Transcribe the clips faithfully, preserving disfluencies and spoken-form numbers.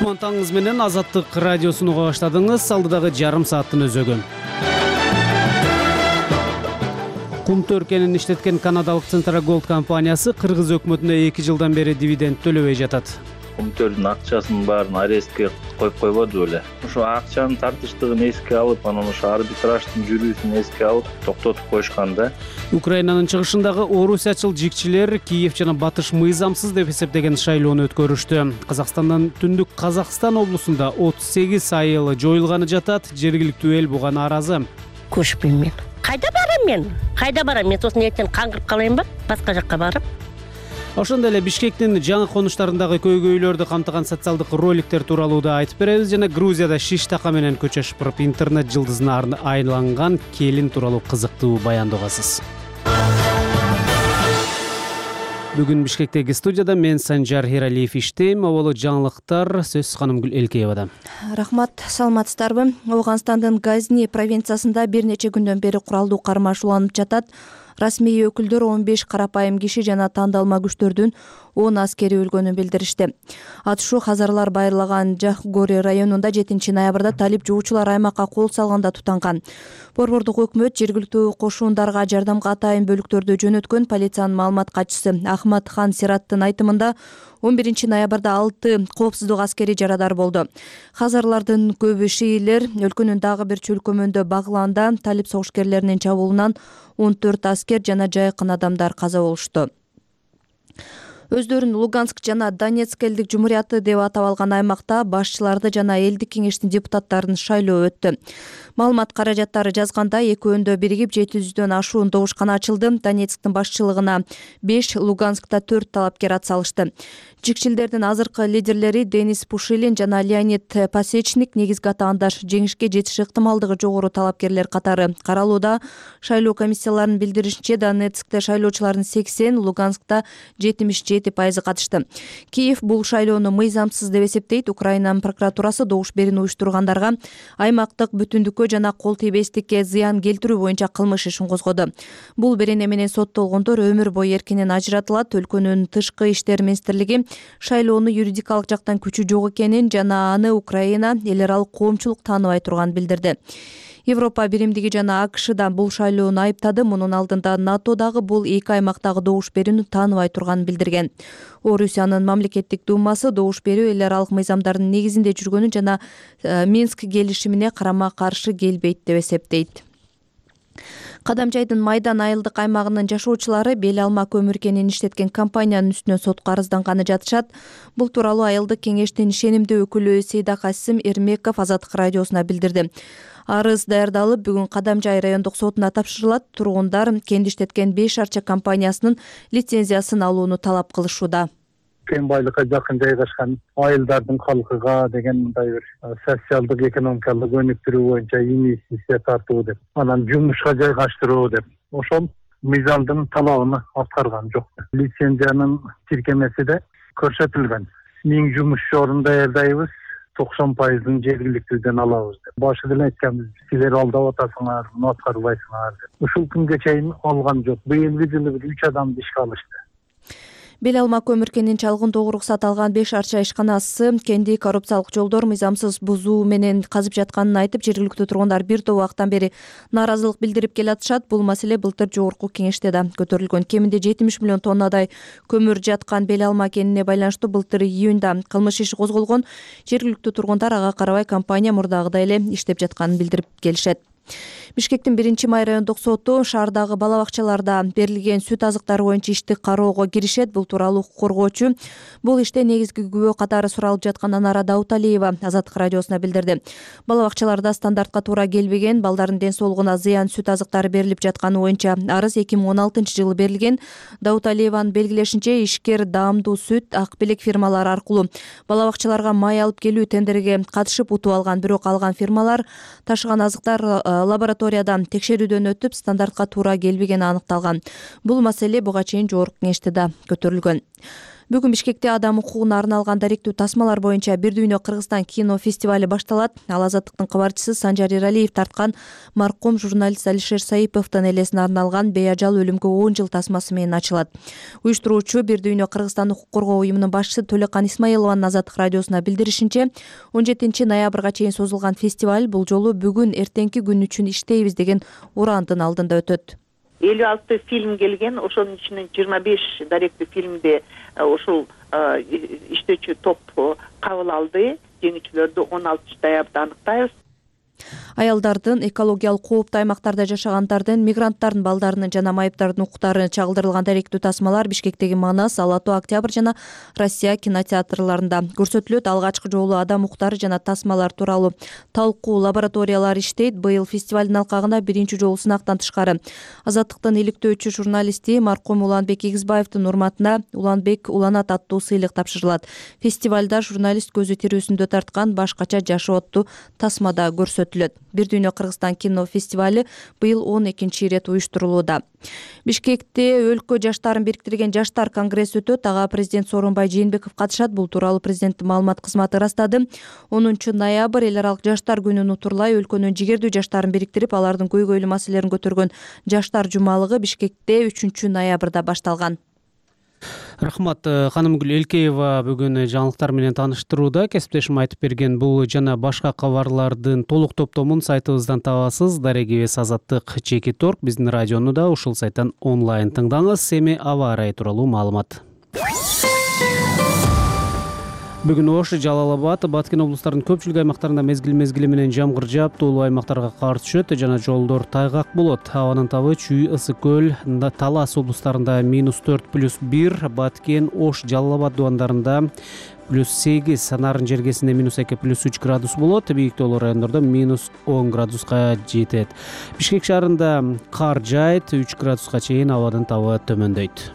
Кутмантаңыз менен Азаттык радиосун уга баштадыңыз. Алдыдагы жарым сааттын өзөгү. Кум төркенин иштеткен канадалык Central Gold компаниясы Кыргыз өкмөтүнө эки жылдан бери дивиденд төлөбөй жатат. Кумтөрдүн акчасын баарын арестке коюп койбоду беле. Ошо акчанын тартыштыгын эске алып, анан ошо арбитраждын жүрүүсүн эске алып, токтотуп коюшкан да. Украинанын чыгышындагы орусиячыл жигчилер Киев жана Батыш мыйзамсыз деп эсептеген шайлоону өткөрүштү. Казакстандын түндүк Казакстан облусунда отуз сегиз айыл жоюлганы жатат. Жергиликтүү эл буга нааразы. Көчпөйм мен. Кайда барам мен? Кайда барам? Мен сосын эртең каңгырып калайынбы? Башка жакка барып. Ошондой эле Бишкектин жаңы конуштарындагы көйгөйлөрдү камтыган социалдык роликтер тууралуу да айтып беребиз. Жана Грузияда шиш така менен көчө шыпырып интернет жылдызына айланган келин тууралуу кызыктуу баяндоо угасыз. Бүгүн Бишкектеги студияда мен Санжар Хиралиев иштейм. Оболу жаңылыктар сөз Канымгүл Элкеевада. Рахмат, саламатсыздарбы? Ооганстандын Газни провинциясында бир нече күндөн бери куралдуу кармаш уланып жатат. Расмий өкүлдөр он беш карапайым киши жана тандалма күчтөрдүн он аскери өлгөнүн билдиришти. Атышуу Хазарлар байырлаган Жахгори районунда жетинчи ноябрда талип жуучулар аймакка кол салганда тутанган. Борбордук өкмөт жергиликтүү кошундарга жардамга атайын бөлүктөрдү жөнөткөн. Полициянын маалымат катчысы Ахмат Хан Сираттын айтымында он биринчи ноябрда алты коопсуздук аскери жарадар болду. Хазарлардын көбү шиилер. Өлкөнүн дагы бир чөлкөмөндө Багланда талип согушкерлеринин чабуулунан он төрт аскер жана жайкын адамдар каза болушту. Өздөрүн Луганск жана Донецк элдик жумурияты деп атап алган аймакта башчыларды жана элдик кеңештин депутаттарын шайлоо өттү. Маалымат каражаттары жазганда экөөндө биригип жети жүздөн ашуун добушкана ачылды. Донецктин башчылыгына беш, Луганскта төрт талапкер ат салышты. Жигчилдердин азыркы лидерлери Денис Пушилин жана Леонид Пасечник негизги атаандаш жеңишке жетиш ыктымалдыгы жогору талапкерлер катары каралууда. Шайлоо комиссияларынын билдиришинче, Донецкте шайлоочулардын сексен, Луганскта жетимиш жети пайызы катышты. Киев бул шайлоону мыйзамсыз деп эсептейт. Украинанын прокуратурасы добуш берүүнү уюштургандарга аймактык бүтүндүккө жана кол тийбестикке зыян келтирүү боюнча кылмыш ишин козгоду. Бул берене менен соттолгондор өмүр бою эркинен ажыратылат. Өлкөнүн тышкы иштер министрлиги шайлоону юридикалык жактан күчү жок экенин жана аны Украина эл аралык коомчулук тааныбай турганын билдирди. Европа биримдиги жана АКШ да бул шайлоону айыптады. Мунун алдында НАТО дагы бул эки аймактагы добуш берүүнү тааныбай турганын билдирген. Орусиянын мамлекеттик думасы добуш берүү эл аралык мыйзамдардын негизинде жүргөнүн жана Минск келишимине карама каршы келбейт деп эсептейт. Кадамжайдын Майдан айылдык аймагынын жашоочулары бел алма көмүр кенин иштеткен компаниянын үстүнөн сотко арызданганы жатышат. Бул тууралуу айылдык кеңештин ишенимдүү өкүлү Сейда Касым Эрмеков Азаттык радиосуна билдирди. Арыз даярдалып, бүгүн Кадамжай райондук сотуна тапшырылат. Тургундар кенди иштеткен беш арча компаниясынын лицензиясын алууну талап кылышууда. Кен байлыкка жакын жайгашкан айылдардын калкыга деген мындай бир социалдык экономикалык өнүктүрүү боюнча инвестиция тартуу деп, анан жумушка жайгаштыруу деп, ошол мыйзамдын талабын аткарган жок. Лицензиянын тиркемеси да көрсөтүлгөн. Миң жумушчу орун даярдайбыз, токсон пайызын жергиликтүүдөн алабыз деп. Башы деле айтканбыз, силер алдап атасыңар, муну аткарбайсыңар деп. Ушул күнгө чейин алган жок. Быйылгы жылы бир үч адамды ишке алышты. Бел алма көмүр кенин чалгындоо уруксат алган беш арча ишканасы кенди коррупциялык жолдор мыйзамсыз бузуу менен казып жатканын айтып, жергиликтүү тургундар бир топ убактан бери нааразылык билдирип келатышат. Бул маселе былтыр жогорку кеңеште да көтөрүлгөн. Кеминде жетимиш миллион тоннадай көмүр жаткан бел алма кенине байланыштуу былтыр июнда кылмыш иши козголгон. Жергиликтүү тургундар ага карабай компания мурдагыдай эле иштеп жатканын билдирип келишет. Бишкектин биринчи май райондук соту шаардагы бала бакчаларда берилген сүт азыктары боюнча ишти кароого киришет. Бул тууралуу укук коргоочу бул иште негизги күбө катары суралып жаткан Анара Дауталиева Азаттык радиосуна билдирди. Бала бакчаларда стандартка туура келбеген, балдардын ден соолугуна зыян сүт азыктары берилип жатканы боюнча арыз эки миң он алтынчы жылы берилген. Дауталиеванын белгилешинче, ишкер даамдуу сүт ак белек фирмалары аркылуу бала бакчаларга май алып келүү тендерге катышып утуп алган. Бирок алган фирмалар ташыган азыктар лабораториядан текшерүүдөн өтүп, стандартка туура келбегени аныкталган. Бул маселе буга чейин жогорку кеңеште да көтөрүлгөн. Бүгүн Бишкекте адам укугуна арналган даректүү тасмалар боюнча Бир дүйнө Кыргызстан кино фестивале башталат. Ал Азаттыктын кабарчысы Санжар Эралиев тарткан маркум журналист Алишер Саиповдун элесине арналган беажал өлүмгө он жыл тасмасы менен ачылат. Уюштуруучу Бир дүйнө Кыргызстан укук коргоо уюмунун башчысы Төлөкан Исмаилованын Азаттык радиосуна билдиришинче, он жетинчи ноябрга чейин созулган фестиваль бул жолу бүгүн эртеңки күн үчүн иштейбиз деген урандын алдында өтөт. элүү алты фильм келген, ошонун ичинен жыйырма беш даректүү фильмди ушул иштөөчү топ кабыл алды. Жеңүүчүлөрдү он алтынчы ноябрда аныктайбыз. Аялдардын, экологиялык кооптуу аймактарда жашагандардын, мигранттардын балдарынын жана майыптардын укуктары чагылдырылган даректүү тасмалар Бишкектеги Манас, Ала Тоо, Октябрь жана Россия кинотеатрларында көрсөтүлөт. Алгачкы жолу адам укуктары жана тасмалар тууралуу талкуу лабораториялары иштейт. Быйыл фестивалдын алкагына биринчи жолу сынактан тышкары Азаттыктын иликтөөчү журналисти маркум Уланбек Игизбаевдин урматына Уланбек уланат аттуу сыйлык тапшырылат. Фестивалда журналист көзү тирүүсүндө тарткан башкача жашоо аттуу тасмада көрсөтүлөт. Бир дүйнө Кыргызстан кино фестивали быйыл он экинчи ирет уюштурулууда. Бишкекте өлкө жаштарын бириктирген жаштар конгресси өтөт. Ага президент Сооронбай Жээнбеков катышат. Бул тууралуу президенттин маалымат кызматы ырастады. онунчу ноябрь эл аралык жаштар күнүн утурлай өлкөнүн жигердүү жаштарын бириктирип, алардын көйгөйлүү маселелерин көтөргөн жаштар жумалыгы Бишкекте үчүнчү ноябрда башталган. Рахмат. Ханымгүл Элкеева бүгүн жаңылыктар менен тааныштырууда. Кесиптешим айтып берген бул жана башка кабарлардын толук топтомун сайтыбыздан табасыз. Дарегибиз Азаттык чеки торг. Биздин радиону да ушул сайттан онлайн тыңдаңыз. Эми аба ырайы тууралуу маалымат. Бүгүн Ош, Жалал Абад, Баткен облустарынын көпчүлүк аймактарында мезгил-мезгили менен жамгыр жаап, тоолуу аймактарга кар түшөт жана жолдор тайгак болот. Абанын табы Чүй, Ысык көл, Талас облустарында минус төрт плюс бир, Баткен, Ош, Жалал Абад дубандарында плюс сегиз, Нарын жергесинде минус эки плюс үч градус болот. Бийик тоолуу райондордо минус он градуска жетет. Бишкек шаарында кар жаайт, үч градуска чейин абанын табы төмөндөйт.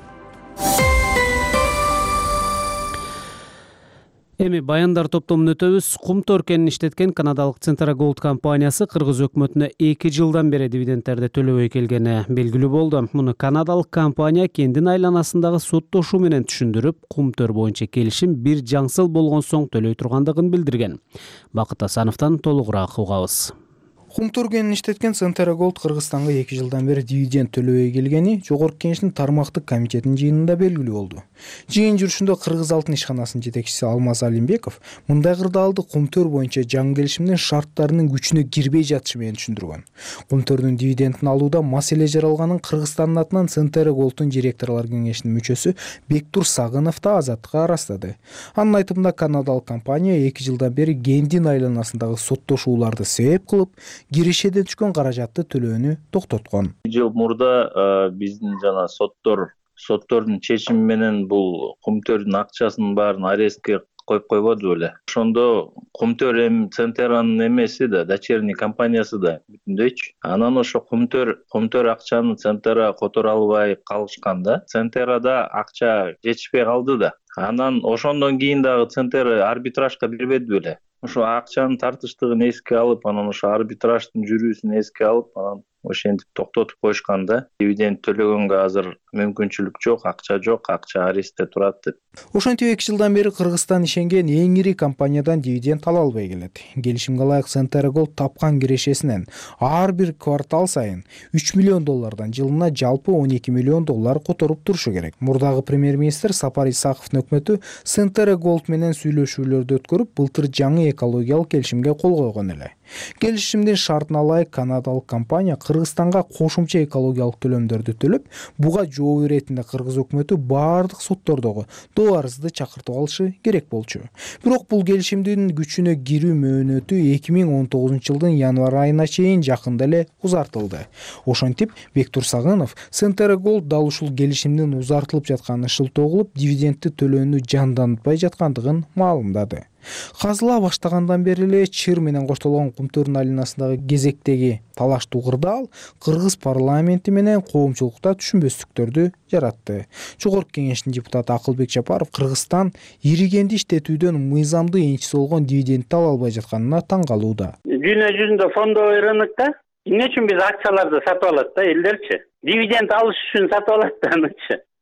Эми баяндар топтомун өтөбүз. Кумтөр кенин иштеткен канадалык Centera Gold компаниясы Кыргыз өкмөтүнө эки жылдан бери дивидендтерди төлөбөй келгени белгилүү болду. Муну канадалык компания кендин айланасындагы соттошуу менен түшүндүрүп, Кумтөр боюнча келишим бир жаңсыл болгон соң төлөй тургандыгын билдирген. Бакыт Асановдон толугураак угабыз. Кумтөр кенин иштеткен Centera Gold Кыргызстанга эки жылдан бери дивиденд төлөбөй келгени Жогорку Кеңештин тармактык комитетинин жыйынында белгилүү болду. Жыйын жүрүшүндө Кыргыз алтын ишканасынын жетекчиси Алмаз Алимбеков мындай кырдаалды Кумтөр боюнча жаңы келишимдин шарттарынын күчүнө кирбей жатышы менен түшүндүргөн. Кумтөрдүн дивидендин алууда маселе жаралганын Кыргызстандын атынан Centera Gold'ун директорлор кеңешинин мүчөсү Бектур Сагынов да Азаттыкка ырастады. Анын айтымында канадалык компания эки жылдан бери кендин айланасындагы соттошууларды себеп кылып, кирешеден түшкөн каражатты төлөөнү токтоткон. Жыл мурда биздин жана соттор соттордун чечими менен бул Кумтөрдүн акчасынын баарын арестке коюп койбоду беле. Ошондо Кумтөр эми Centera'нын эмеси да, дочерний компаниясы да бүтүндөйчү. Анан ошо Кумтөр Кумтөр акчаны Centera которо албай калышканда, Centera'да акча жетишпей калды да. Анан ошондон кийин дагы Centera арбитражга бербеди беле. Ошо акчанын тартыштыгын эске алып, анан ошо арбитраждын жүрүүсүн эске алып, анан ошентип токтотуп коюшканда, дивиденд төлөгөнгө азыр мүмкүнчүлүк жок, акча жок, акча арестте турат деп. Ошентип эки жылдан бери Кыргызстан ишенген эң ири компаниядан дивиденд ала албай келет. Келишимге ылайык Centera Gold тапкан кирешесинен ар бир квартал сайын үч миллион доллардан жылына жалпы он эки миллион доллар которуп турушу керек. Мурдагы премьер-министр Сапар Исаковдун өкмөтү Centera Gold менен сүйлөшүүлөрдү өткөрүп, былтыр жаңы экологиялык келишимге кол койгон эле. Келишимдин шартына ылайык канадалык компания Кыргызстанга кошумча экологиялык төлөмдөрдү төлөп, буга жооп иретинде Кыргыз өкмөтү баардык соттордогу доо арызды чакыртып алышы керек болчу. Бирок бул келишимдин күчүнө кирүү мөөнөтү эки миң он тогузунчу жылдын январь айына чейин жакында эле узартылды. Ошентип, Бектур Сагынов Centera Gold дал ушул келишимдин узартылып жатканын шылтоо кылып, дивидендти төлөөнү жандантпай жаткандыгын маалымдады. Казыла баштагандан бери эле чыр менен коштолгон Кумтөрдүн айланасындагы кезектеги талаштуу кырдаал Кыргыз парламенти менен коомчулукта түшүнбөстүктөрдү жаратты. Жогорку Кеңештин депутаты Акылбек Жапаров Кыргызстан иригенди иштетүүдөн мыйзамдуу энчиси болгон дивидендти ала албай жатканына таң калууда. Дүйнө жүзүндө фондовый рынокто эмне үчүн биз акцияларды сатып алат да элдерчи? Дивиденд алыш үчүн сатып алат да анычы.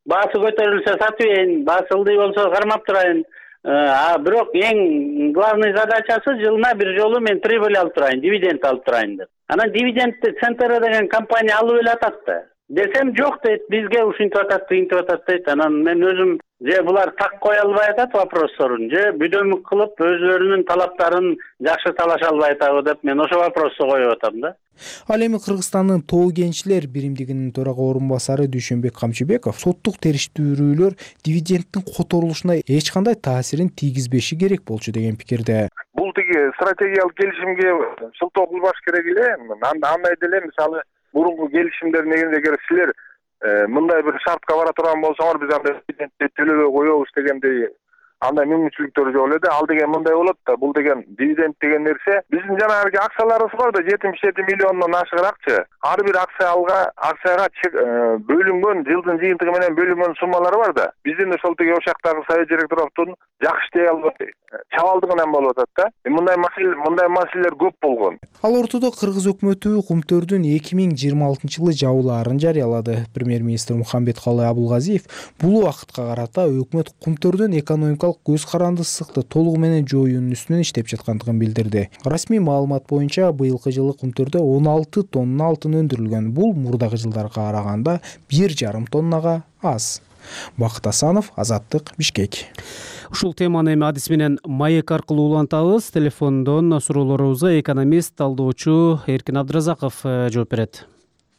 баасы көтөрүлсө сатып ийин, баасы ылдый болсо кармап турайын. А бирок эң главный задачасы жылына бир жолу мен прибыль алып турайын, дивиденд алып турайын деп. Анан дивидендти Центера деген компания алып эле атат да. Десем жок дейт, бизге ушинтип атат, тигинтип атат дейт. Анан мен өзүм же булар так кое албай атат вопросторун, же бүдөмүк кылып өзлөрүнүн талаптарын жакшы талаша албай атабы деп мен ошо вопросту коюп атам да. Ал эми Кыргызстандын Тоо кенчилер биримдигинин төрага орун басары Дүйшөнбек Камчыбеков соттук териштирүүлөр дивидендтин которулушуна эч кандай таасирин тийгизбеши керек болчу деген пикирде. Бул тиги стратегиялык келишимге шылтоо кылбаш керек эле. Андай деле мисалы мурунку келишимдер негизинде эгер силер мындай бир шартка бара турган болсоңор биз андай дивидендти төлөбөй коебуз дегендей андай мүмкүнчүлүктөр жок эле да. Ал деген мындай болот да. Бул деген дивиденд деген нерсе биздин жанагы акцияларыбыз бар да, жетимиш жети миллиондон ашыгыракчы. Ар бир акцияга акцияга бөлүнгөн жылдын жыйынтыгы менен бөлүнгөн суммалары бар да. Биздин ошол тиги ошактагы совет директоровдун жакшы иштей албай чабалдыгынан болуп атат да. Мындай маселе мындай маселелер көп болгон. Ал ортодо Кыргыз өкмөтү Кумтөрдүн эки миң жыйырма алтынчы жылы жабылаарын жарыялады. Премьер-министр Мухамбеткалый Абылгазиев бул убакытка карата өкмөт Кумтөрдүн экономикалык көз карандысыздыкты толугу менен жоюунун үстүнөн иштеп жаткандыгын билдирди. Расмий маалымат боюнча быйылкы жылы Кумтөрдө он алты тонна алтын өндүрүлгөн. Бул мурдагы жылдарга караганда бир жарым тоннага аз. Бакыт Асанов, Азаттык, Бишкек. Ушул теманы эми адис менен маек аркылуу улантабыз. Телефондон суроолорубузга экономист, талдоочу Эркин Абдыразаков жооп берет.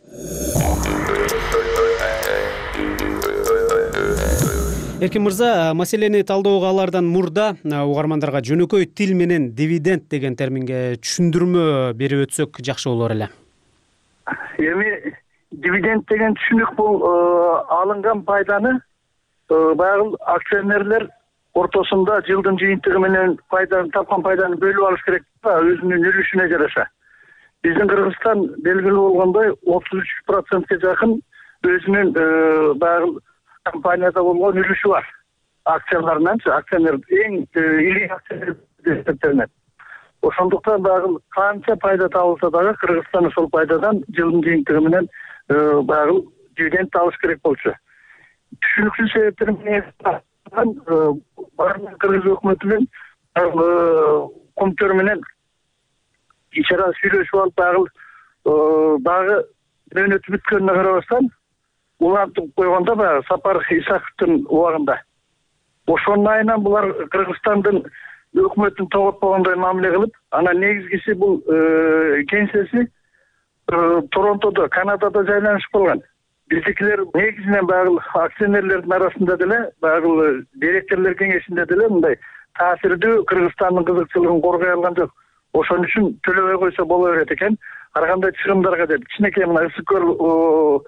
Эркин мырза, маселени талдоого алардан мурда угармандарга жөнөкөй тил менен дивиденд деген терминге түшүндүрмө берип өтсөк жакшы болор эле. Эми дивиденд деген түшүнүк бул алынган пайданы баягы акционерлер ортосунда жылдын жыйынтыгы менен пайданы тапкан пайданы бөлүп алыш керек да, өзүнүн үлүшүнө жараша. Биздин Кыргызстан белгилүү болгондой отуз үч процентке жакын өзүнүн баягы компанияда болгон үлүшү бар. Акцияларынанчы акционер эң ири акционер эсептелинет. Ошондуктан баягы канча пайда табылса дагы Кыргызстан ошол пайдадан жылдын жыйынтыгы менен баягы дивиденд алыш керек болчу. Түшүнүксүз себептер менен Кыргыз өкмөтү менен Кумтөр менен ич ара сүйлөшүп алып баягы дагы мөөнөтү бүткөнүнө карабастан улантып койгондо баягы Сапар Исаковдун убагында. Ошонун айынан булар Кыргызстандын өкмөтүн тоготпогондой мамиле кылып, анан негизгиси бул кеңсеси Торонтодо, Канадада жайланышып калган. Биздикилер негизинен баягы акционерлердин арасында деле, баягы директорлор кеңешинде деле мындай таасирдүү Кыргызстандын кызыкчылыгын коргой алган жок. Ошон үчүн төлөбөй койсо боло берет экен. Ар кандай чыгымдарга деп кичинекей мына ысык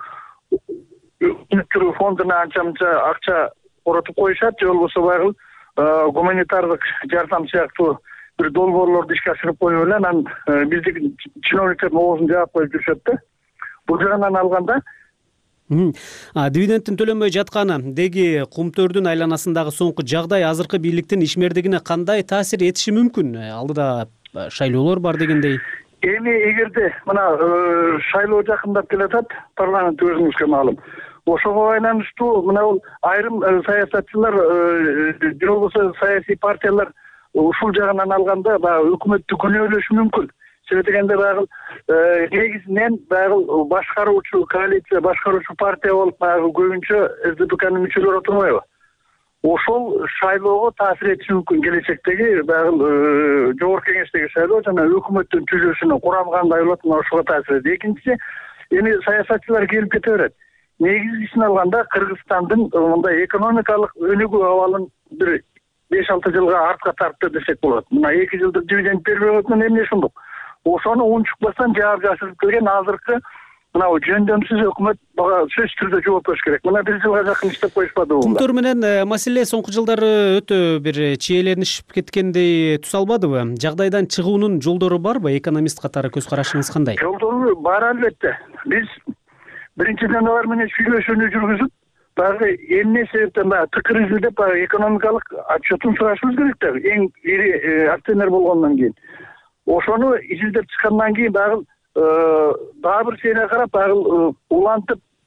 фондуна анча-мынча акча коротуп коюшат, же болбосо баягы гуманитардык жардам сыяктуу бир долбоорлорду ишке ашырып коюп эле анан биздик чиновниктердин оозун жаап коюп жүрүшөт да. Бул жагынан алганда дивидендтин төлөнбөй жатканы деги Кумтөрдүн айланасындагы соңку жагдай азыркы бийликтин ишмердигине кандай таасир этиши мүмкүн? Алдыда шайлоолор бар дегендей. Эми эгерде мына шайлоо жакындап келатат, парламент өзүңүзгө маалым. Ошого байланыштуу мына бул айрым саясатчылар же болбосо саясий партиялар ушул жагынан алганда баягы өкмөттү күнөөлөшү мүмкүн. Себеби дегенде баягы негизинен баягы башкаруучу коалиция, башкаруучу партия болуп баягы көбүнчө эс ди пэ канын мүчөлөрү отурбайбы? Ошол шайлоого таасир этиши мүмкүн келечектеги баягы жогорку кеңештеги шайлоо жана өкмөттүн түзүлүшүнүн курамы кандай болот, мына ошого таасир этет. Экинчиси, эми саясатчылар келип кете берет. Негизгисин алганда Кыргызстандын мындай экономикалык өнүгүү абалын бир беш алты жылга артка тартты десек болот. Мына эки жылдык дивиденд бербей койгон эмне ушундук? Ошону унчукпастан жаап жашырып келген азыркы мына жөндөмсүз өкмөт бага сөзсүз түрдө жооп бериш керек. Мына бир жылга жакын иштеп коюшпадыбы? Кумтөр менен маселе соңку жылдары өтө бир чиеленишип кеткендей түс албадыбы? Жагдайдан чыгуунун жолдору барбы? Экономист катары көз карашыңыз кандай? Жолдору бар албетте. Биз биринчиден алар менен сүйлөшүүнү жүргүзүп, баягы эмне себептен баягы тыкыр изилдеп баягы экономикалык отчетун сурашыбыз керек да, эң ири акционер болгондон кийин. Ошону изилдеп чыккандан кийин баягы дагы бир серия карап баягы улантып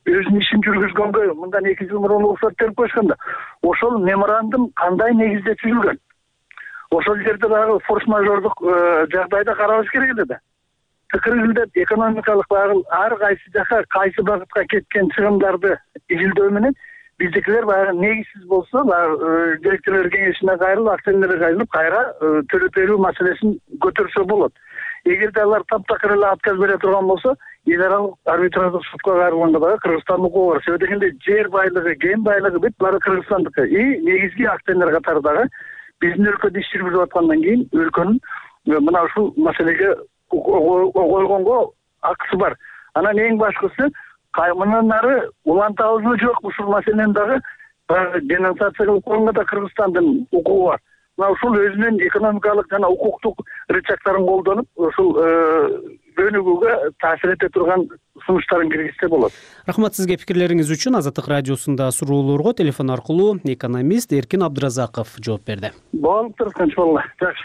өзүнүн ишин жүргүзгөнгө мындан эки жыл мурун уруксат берип коюшканда ошол меморандум кандай негизде түзүлгөн, ошол жерде дагы форс мажордук жагдайда карабаш керек эле да. Тыкырылдап экономикалык багы ар кайсы жака кайсы багытка кеткен чыгымдарды изилдөө менен биздикилер баягы негизсиз болсо баягы директорлор кеңешине кайрылып, акционерге кайрылып кайра төлөп берүү маселесин көтөрсө болот. Эгерде алар таптакыр эле отказ бере турган болсо, эл аралык арбитраждык сотко кайрылганга дагы Кыргызстандын укугу бар. Себеби дегенде жер байлыгы, кен байлыгы бүт баары Кыргызстандыкы. И негизги акционер катардагы биздин өлкөдө иш жүргүзүп аткандан кийин өлкөнүн мына ушул маселеге койгонго акысы бар. Анан эң башкысы мындан нары улантабызбы жок, ушул маселени дагы денонсация кылып койгонго да Кыргызстандын укугу бар. Мына ушул өзүнүн экономикалык жана укуктук рычагдарын колдонуп ушул өнүгүүгө таасир эте турган сунуштарын киргизсе болот. Рахмат сизге пикирлериңиз үчүн. Азаттык радиосунда суроолорго телефон аркылуу экономист Эркин Абдыразаков жооп берди. Болуптур, канчалык. Жакшы.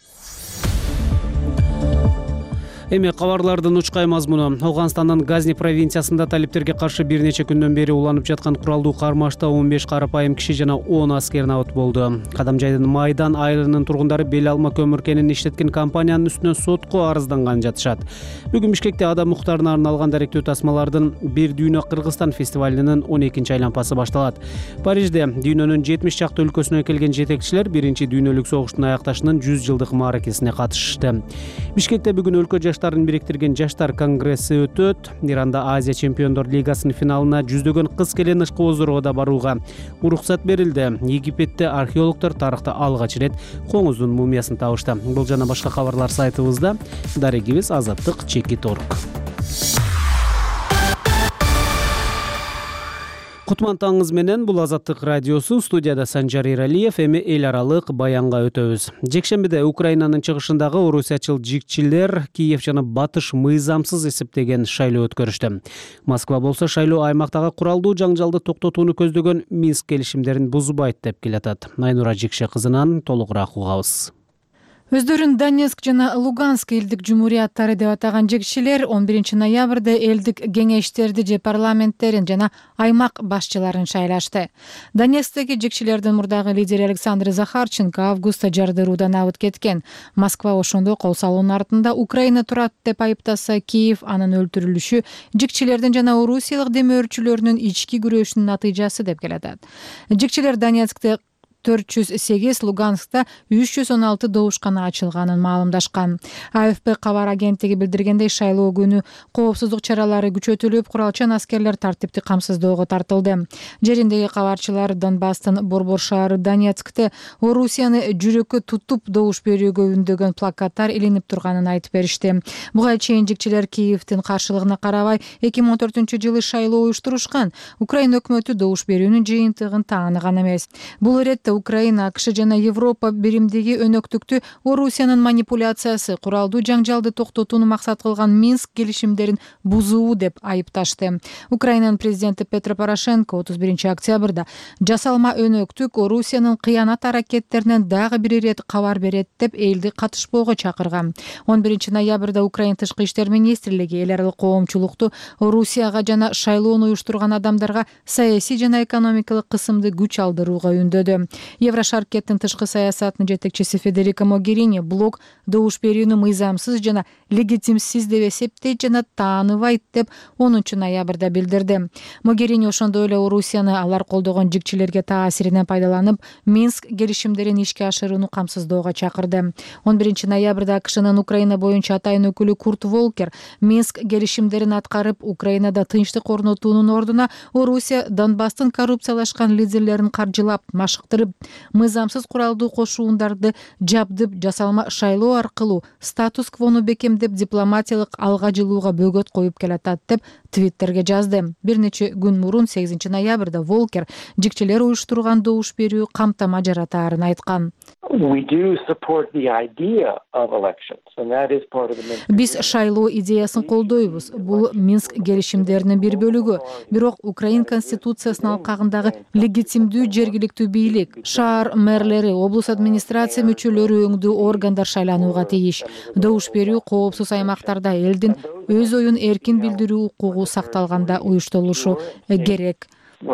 Эми кабарлардын учкай мазмуну. Ауганстандын Газни провинциясында талиптерге каршы бир нече күндөн бери уланып жаткан куралдуу кармашта он беш карапайым киши жана он аскер набыт болду. Кадамжайдын Майдан айылынын тургундары бел алма көмүр кенин иштеткен компаниянын үстүнөн сотко арызданган жатышат. Бүгүн Бишкекте адам укуктарына арналган даректүү тасмалардын Бир дүйнө Кыргызстан фестивалынын он экинчи айланпасы башталат. Парижде дүйнөнүн жетимиш чакты өлкөсүнөн келген жетекчилер биринчи дүйнөлүк согуштун аякташынын жүз жылдык мааракесине катышышты. Бишкекте бүгүн өлкө жаштарын бириктирген жаштар конгресси өтөт. Иранда Азия чемпиондор лигасынын финалына жүздөгөн кыз келин ышкыбоздорго да барууга уруксат берилди. Египетте археологдор тарыхта алгач ирет коңуздун мумиясын табышты. Бул жана башка кабарлар сайтыбызда. Дарегибиз азаттык чекит орг. Кутман таңыңыз менен, бул Азаттык радиосу, студияда Санжар Иралиев. Эми эл аралык баянга өтөбүз. Жекшембиде Украинанын чыгышындагы орусиячыл жигчилер Киев жана Батыш мыйзамсыз эсептеген шайлоо өткөрүштү. Москва болсо шайлоо аймактагы куралдуу жаңжалды токтотууну көздөгөн Минск келишимдерин бузбайт деп келатат. Найнура Жекше кызынан толугураак угабыз. Өздөрүн Донецк жана Луганск элдик жумурияттары деп атаган жигчилер он биринчи ноябрда элдик кеңештерди же парламенттерин жана аймак башчыларын шайлашты. Донецктеги жигчилердин мурдагы лидери Александр Захарченко августта жардыруудан абыт кеткен. Москва ошондо кол салуунун артында Украина турат деп айыптаса, Киев анын өлтүрүлүшү жигчилердин жана орусиялык демөөрчүлөрүнүн ички күрөшүнүн натыйжасы деп келатат. Жигчилер Донецкте төрт жүз сегиз, Луганскта үч жүз он алты добушкана ачылганын маалымдашкан. А Ф П кабар агенттиги билдиргендей, шайлоо күнү коопсуздук чаралары күчөтүлүп, куралчан аскерлер тартипти камсыздоого тартылды. Жериндеги кабарчылар Донбасстын борбор шаары Донецкте Орусияны жүрөккө тутуп добуш берүүгө үндөгөн плакаттар илинип турганын айтып беришти. Буга чейин жигчилер Киевдин каршылыгына карабай эки миң он төртүнчү жылы шайлоо уюштурушкан. Украина өкмөтү добуш берүүнүн жыйынтыгын тааныган эмес. Бул иретте Украина, АКШ жана Европа биримдиги өнөктүктү Орусиянын манипуляциясы, куралдуу жаңжалды токтотууну максат кылган Минск келишимдерин бузуу деп айыпташты. Украинанын президенти Петро Порошенко отуз биринчи октябрда жасалма өнөктүк Орусиянын кыянат аракеттеринен дагы бир ирет кабар берет деп элди катышпоого чакырган. он биринчи ноябрда Украина тышкы иштер министрлиги эл аралык коомчулукту Орусияга жана шайлоону уюштурган адамдарга саясий жана экономикалык кысымды күч алдырууга үндөдү. Еврошаркеттин тышкы саясатынын жетекчиси Федерико Могерини блок добуш берүүнү мыйзамсыз жана легитимсиз деп эсептейт жана тааныбайт деп онунчу ноябрда билдирди. Могерини ошондой эле Орусияны алар колдогон жигчилерге таасиринен пайдаланып, Минск келишимдерин ишке ашырууну камсыздоого чакырды. он биринчи ноябрда АКШнын Украина боюнча атайын өкүлү Курт Волкер Минск келишимдерин аткарып, Украинада тынчтык орнотуунун ордуна Орусия Донбасстын коррупциялашкан лидерлерин каржылап, машыктырып, мыйзамсыз куралдуу кошуундарды жабдып, жасалма шайлоо аркылуу статус-квону бекемдеп, дипломатиялык алга жылууга бөгөт коюп келатат деп Твиттерге жазды. Бир нече күн мурун сегизинчи ноябрда Волкер жигчилер уюштурган добуш берүү камтама жаратаарын айткан. Биз шайлоо идеясын колдойбуз. Бул Минск келишимдеринин бир бөлүгү. Бирок Украин конституциясынын алкагындагы легитимдүү жергиликтүү бийлик, Шаар мэрлери, облус администрация мүчөлөрү өңдүү органдар шайланууга тийиш. Добуш берүү коопсуз аймактарда элдин өз оюн эркин билдирүү укугу сакталганда уюштурулушу керек.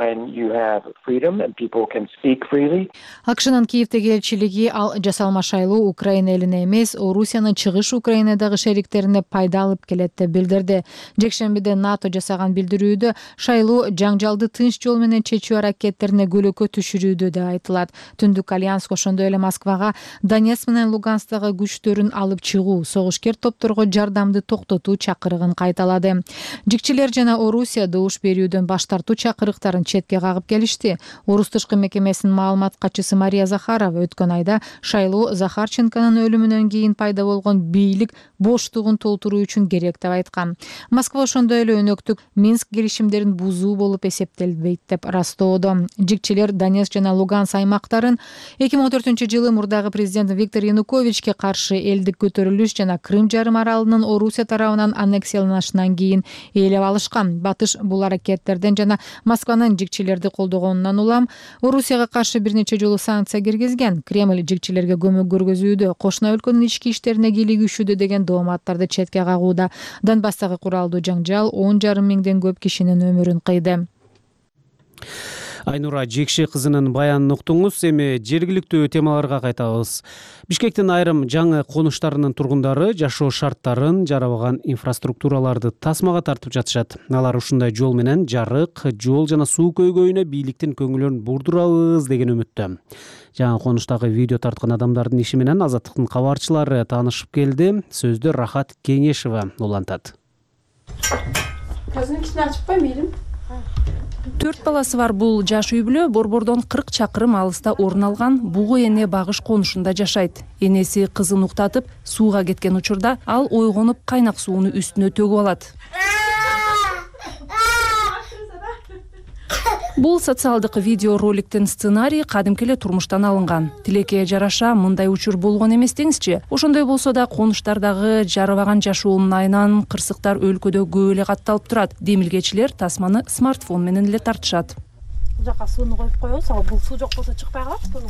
АКШнын Киевдеги элчилиги ал жасалма шайлоо Украина элине эмес, Орусиянын чыгыш Украинадагы шериктерине пайда алып келет деп билдирди. Жекшембиде НАТО жасаган билдирүүдө шайлоо жаңжалды тынч жол менен чечүү аракеттерине көлөкө түшүрүүдө деп айтылат. Түндүк альянс ошондой эле Москвага Донецк менен Луганскдагы күчтөрүн алып чыгуу, согушкер топторго жардамды токтотуу чакырыгын кайталады. Жикчилер жана Орусия добуш берүүдөн баш тартуу чакырыктарын четке кагып келишти. Орус тышкы мекемесинин маалымат катчысы Мария Захарова өткөн айда шайлоо Захарченконун өлүмүнөн кийин пайда болгон бийлик боштугун толтуруу үчүн керек деп айткан. Москва ошондой эле өнөктүк Минск келишимдерин бузуу болуп эсептелбейт деп растоодо. Жикчилер Донецк жана Луганск аймактарын эки миң он төртүнчү жылы мурдагы президент Виктор Януковичке каршы элдик көтөрүлүш жана Крым жарым аралынын Орусия тарабынан аннексияланышынан кийин ээлеп алышкан. Батыш бул аракеттерден жана Москванын жикчилерди колдогонунан улам Орусияга каршы бир нече жолу санкция киргизген. Кремль жикчилерге көмөк көргөзүүдө, кошуна өлкөнүн ички иштерине кийлигишүүдө деген дооматтарды четке кагууда. Донбасстагы куралдуу жаңжал он жарым миңден көп кишинин өмүрүн кыйды. Айнура Жекше кызынын баянын уктуңуз. Эми жергиликтүү темаларга кайтабыз. Бишкектин айрым жаңы конуштарынын тургундары жашоо шарттарын жарабаган инфраструктураларды тасмага тартып жатышат. Алар ушундай жол менен жарык, жол жана суу көйгөйүнө бийликтин көңүлүн бурдурабыз деген үмүттө. Жаңы конуштагы видео тарткан адамдардын иши менен Азаттыктын кабарчылары таанышып келди. Сөздү Рахат Кеңешева улантат. Көзүнүн кичине ачып кой мейлим. Төрт баласы бар бул жаш үй бүлө Борбордон кырк чакырым алыста орун алган Бугу эне багыш конушунда жашайт. Энеси кызын уктатып сууга кеткен учурда ал ойгонуп кайнак сууну үстүнө төгүп алат. Бул социалдык видео роликтин сценарийи кадимки эле турмуштан алынган. Тилекке жараша мындай учур болгон эмес деңизчи. Ошондой болсо да конуштардагы жарабаган жашоонун айынан кырсыктар өлкөдө көп эле катталып турат. Демилгечилер тасманы смартфон менен эле тартышат. Бул жака сууну коюп коебуз, ал бул суу жок болсо чыкпай калат буну.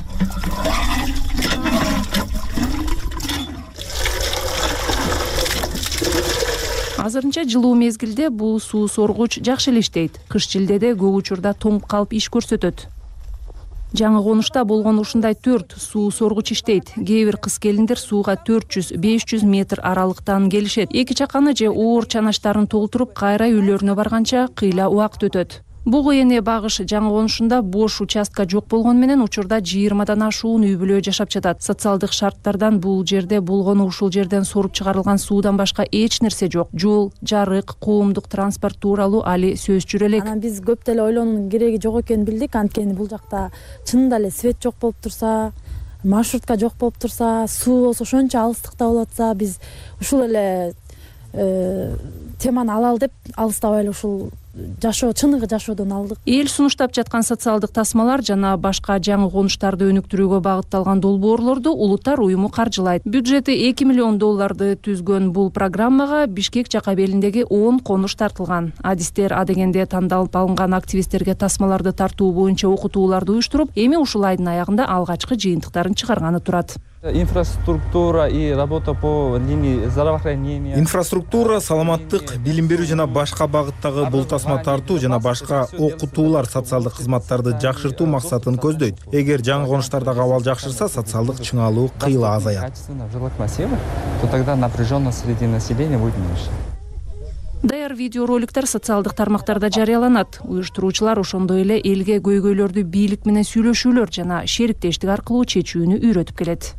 Азырынча жылуу мезгилде бул суу соргуч жакшы эле иштейт. Кыш жылдеде көп учурда тоңуп калып иш көрсөтөт. Жаңы конушта болгон ушундай төрт суу соргуч иштейт. Кээ бир кыз келиндер сууга төрт жүз беш жүз метр аралыктан келишет. Эки чаканы же оор чанаштарын толтуруп кайра үйлөрүнө барганча кыйла убакыт өтөт. Бугу эне багыш жаңы конушунда бош участка жок болгон менен учурда жыйырмадан ашуун үй бүлө жашап жатат. Социалдык шарттардан бул жерде болгону ушул жерден соруп чыгарылган суудан башка эч нерсе жок. Жол, жарык, коомдук транспорт тууралуу али сөз жүрө элек. Анан биз көп деле ойлонуунун кереги жок экенин билдик. Анткени бул жакта чынында эле свет жок болуп турса, маршрутка жок болуп турса, суу болсо ошончо алыстыкта болуп атса, биз ушул эле теманы алалы деп алыстабай эле ушул жашоо чыныгы жашоодон алдык. Эл сунуштап жаткан социалдык тасмалар жана башка жаңы конуштарды өнүктүрүүгө багытталган долбоорлорду улуттар уюму каржылайт. Бюджети эки миллион долларды түзгөн бул программага Бишкек жака белиндеги он конуш тартылган. Адистер адегенде тандалып алынган активисттерге тасмаларды тартуу боюнча окутууларды уюштуруп, эми ушул айдын аягында алгачкы жыйынтыктарын чыгарганы турат. Инфраструктура и работа по линии здравоохранения. Инфраструктура, саламаттык, билим берүү жана башка багыттагы бул тасма тартуу жана башка окутуулар социалдык кызматтарды жакшыртуу максатын көздөйт. Эгер жаңы конуштардагы абал жакшырса, социалдык чыңалуу кыйла азаят. То тогда напряженность среди населения будет меньше. Даяр видеороликтер социалдык тармактарда жарыяланат. Уюштуруучулар ошондой эле элге көйгөйлөрдү бийлик менен сүйлөшүүлөр жана шериктештик аркылуу чечүүнү үйрөтүп келет.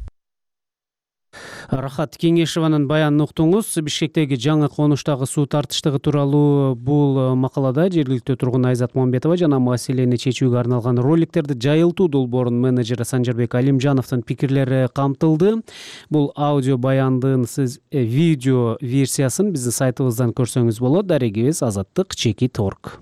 Рахат Кеңешеванын баянын уктуңуз. Бишкектеги жаңы конуштагы суу тартыштыгы тууралуу бул макалада жергиликтүү тургун Айзат Момбетова жана маселени чечүүгө арналган роликтерди жайылтуу долбоорунун менеджери Санжарбек Алимжановдун пикирлери камтылды. Бул аудио баяндын сиз видео версиясын биздин сайтыбыздан көрсөңүз болот. Дарегибиз Азаттык чекит точка орг.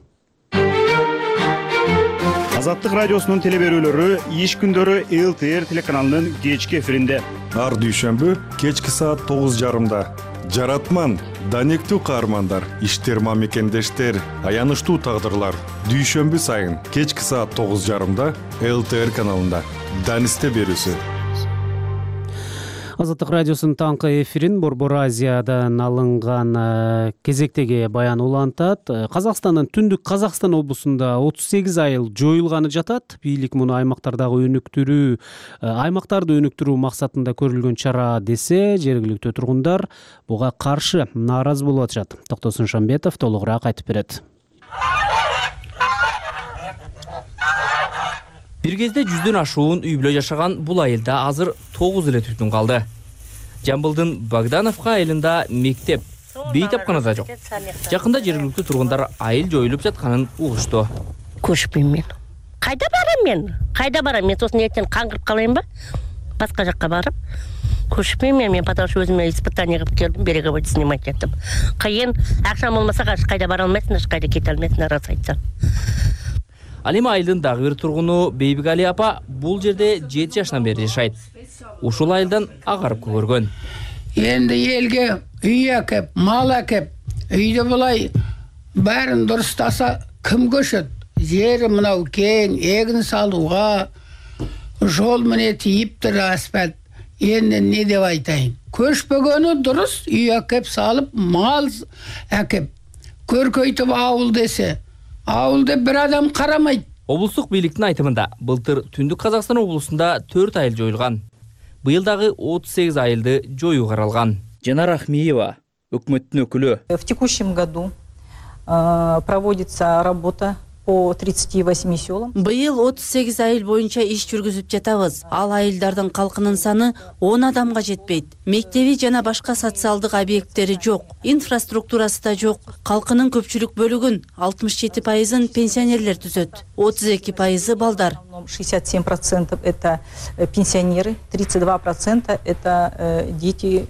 Азаттык радиосунун телеберүүлөрү иш күндөрү эл ти эр телеканалынын кечки эфиринде. Ар дүйшөмбү кечки саат тогуз жарымда. Жаратман данектүү каармандар, иштерма мекендештер, аянычтуу тагдырлар дүйшөмбү сайын кечки саат тогуз жарымда эл тэ эр каналында Данисте берүүсү. Азаттык радиосунун таңкы эфирин Борбор Азиядан алынган кезектеги баян улантат. Казакстандын Түндүк Казакстан облусунда отуз сегиз айыл жоюлганы жатат. Бийлик муну аймактардагы өнүктүрүү, аймактарды өнүктүрүү максатында көрүлгөн чара десе, жергиликтүү тургундар буга каршы нааразы болуп атышат. Токтосун Шамбетов толугураак айтып берет. Бир кезде жүздөн ашуун үй бүлө жашаган бул айылда азыр тогуз эле түтүн калды. Жамбылдын Богдановка айылында мектеп, бейтапкана да жок. Жакында жергиликтүү тургундар айыл жоюлуп жатканын угушту. Көчпөйм мен. Кайда барам мен? Кайда барам? Мен сосын эртең каңгырып калайын ба? Башка жакка барып. Көчпөйм мен, мен потому что өзүмө испытание кылып келдим, береговой снимать еттим. Кайын акчам болмаса кайда бара алмайсың, кайда кете алмайсың, рас айтсам. Ал эми айылдын дагы бир тургуну Бейбигали апа бул жерде жети жашынан бери жашайт. Ушул айылдан агарып көргөн. Энди элге үй акеп, мал акеп, үйдө булай баарын дурустаса ким көшөт? Жери мынау кең, эгин салууга жол менен тийиптир асфальт. Энди не деп айтайын? Көчпөгөнү дурус, үй акеп салып, мал акеп, көркөйтүп ауыл десе, ауылда бир адам карамайт. Облустук бийликтин айтымында былтыр Түндүк Казакстан облусунда төрт айыл жоюлган. Быйыл дагы отуз сегиз айылды жоюу каралган. Жанар Ахмиева, өкмөттүн өкүлү. В текущем году проводится работа по тридцати восьми селам. Быйыл отуз сегиз айыл боюнча иш жүргүзүп жатабыз. Ал айылдардын калкынын саны он адамга жетпейт. Мектеби жана башка социалдык объекттери жок. Инфраструктурасы да жок. Калкынын көпчүлүк бөлүгүн алтымыш жети пайызын пенсионерлер түзөт. отуз эки пайызы балдар. шестьдесят семь процентов это пенсионеры, тридцать два процента это дети.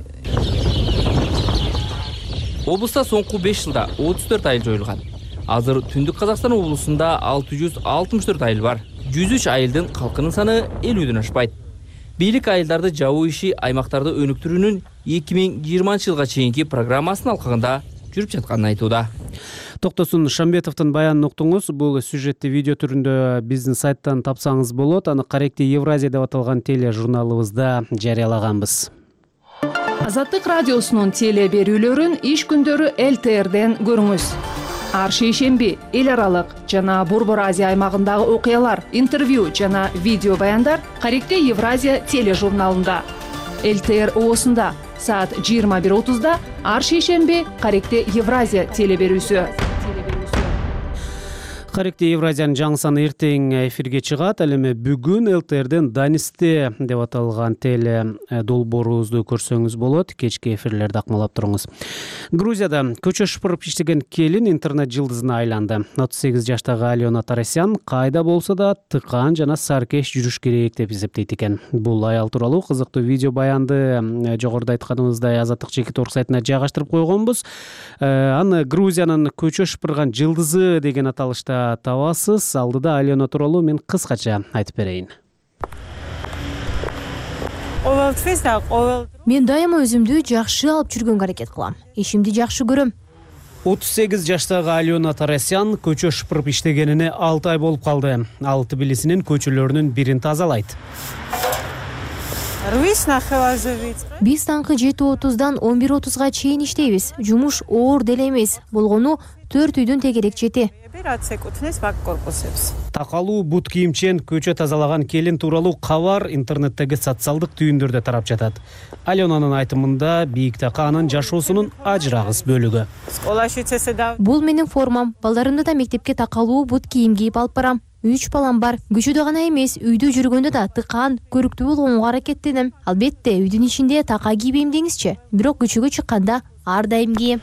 Облуста соңку беш жылда отуз төрт айыл жоюлган. Азыр Түндүк Казакстан облусунда алты жүз алтымыш төрт айыл бар. жүз үч айылдын калкынын саны элүүдөн ашпайт. Бийлик айылдарды жабуу иши аймактарды өнүктүрүүнүн эки миң жыйырманчы жылга чейинки программасынын алкагында жүрүп жатканын айтууда. Токтосун Шамбетовдун баянын уктуңуз. Бул сюжетти видео түрүндө биздин сайттан тапсаңыз болот. Аны Каректи Евразия деп аталган теле журналыбызда жарыялаганбыз. Азаттык радиосунун теле берүүлөрүн иш күндөрү эл тэ эрден көрүңүз. Ар шейшемби эл аралык жана Борбор Азия аймагындагы окуялар, интервью жана видео баяндар Каректи Евразия теле журналында. эл тэ эр оосунда саат жыйырма бир отузда ар шейшемби Каректи Евразия теле берүүсү. Каректи Евразиянын жаңы саны эртең эфирге чыгат. Ал эми бүгүн эл тэ эрден Данисте деп аталган теле долбоорубузду көрсөңүз болот. Кечки эфирлерди акмалап туруңуз. Грузияда көчө шыпырып иштеген келин интернет жылдызына айланды. отуз сегиз жаштагы Алена Тарасян кайда болсо да тыкаан жана саркеш жүрүш керек деп эсептейт экен. Бул аял тууралуу кызыктуу видео баянды жогоруда айтканыбыздай Азаттык чеки торг сайтына жайгаштырып койгонбуз. Аны Грузиянын көчө шыпырган жылдызы деген аталышта табасыз. Алдыда Алена тууралуу мен кыскача айтып берейин. Мен дайыма өзүмдү жакшы алып жүргөнгө аракет кылам. Ишимди жакшы көрөм. отуз сегиз жаштагы Алена Тарасян көчө шыпырып иштегенине алты ай болуп калды. Ал Тбилисинин көчөлөрүнүн бирин тазалайт. Биз таңкы жети отуздан он бир отузга чейин иштейбиз. Жумуш оор деле эмес, болгону төрт үйдүн тегерек чети. Такалуу бут кийимчен көчө тазалаган келин тууралуу кабар интернеттеги социалдык түйүндөрдө тарап жатат. Аленанын айтымында бийик така анын жашоосунун ажырагыс бөлүгү. Бул менин формам. Балдарымды да мектепке такалуу бут кийим кийип алып барам. Үч балам бар. Көчөдө гана эмес, үйдө жүргөндө да тыкаан, көрүктүү болгонго аракеттенем. Албетте, үйдүн ичинде така кийбейм деңизчи. Бирок көчөгө чыкканда ар дайым кийем.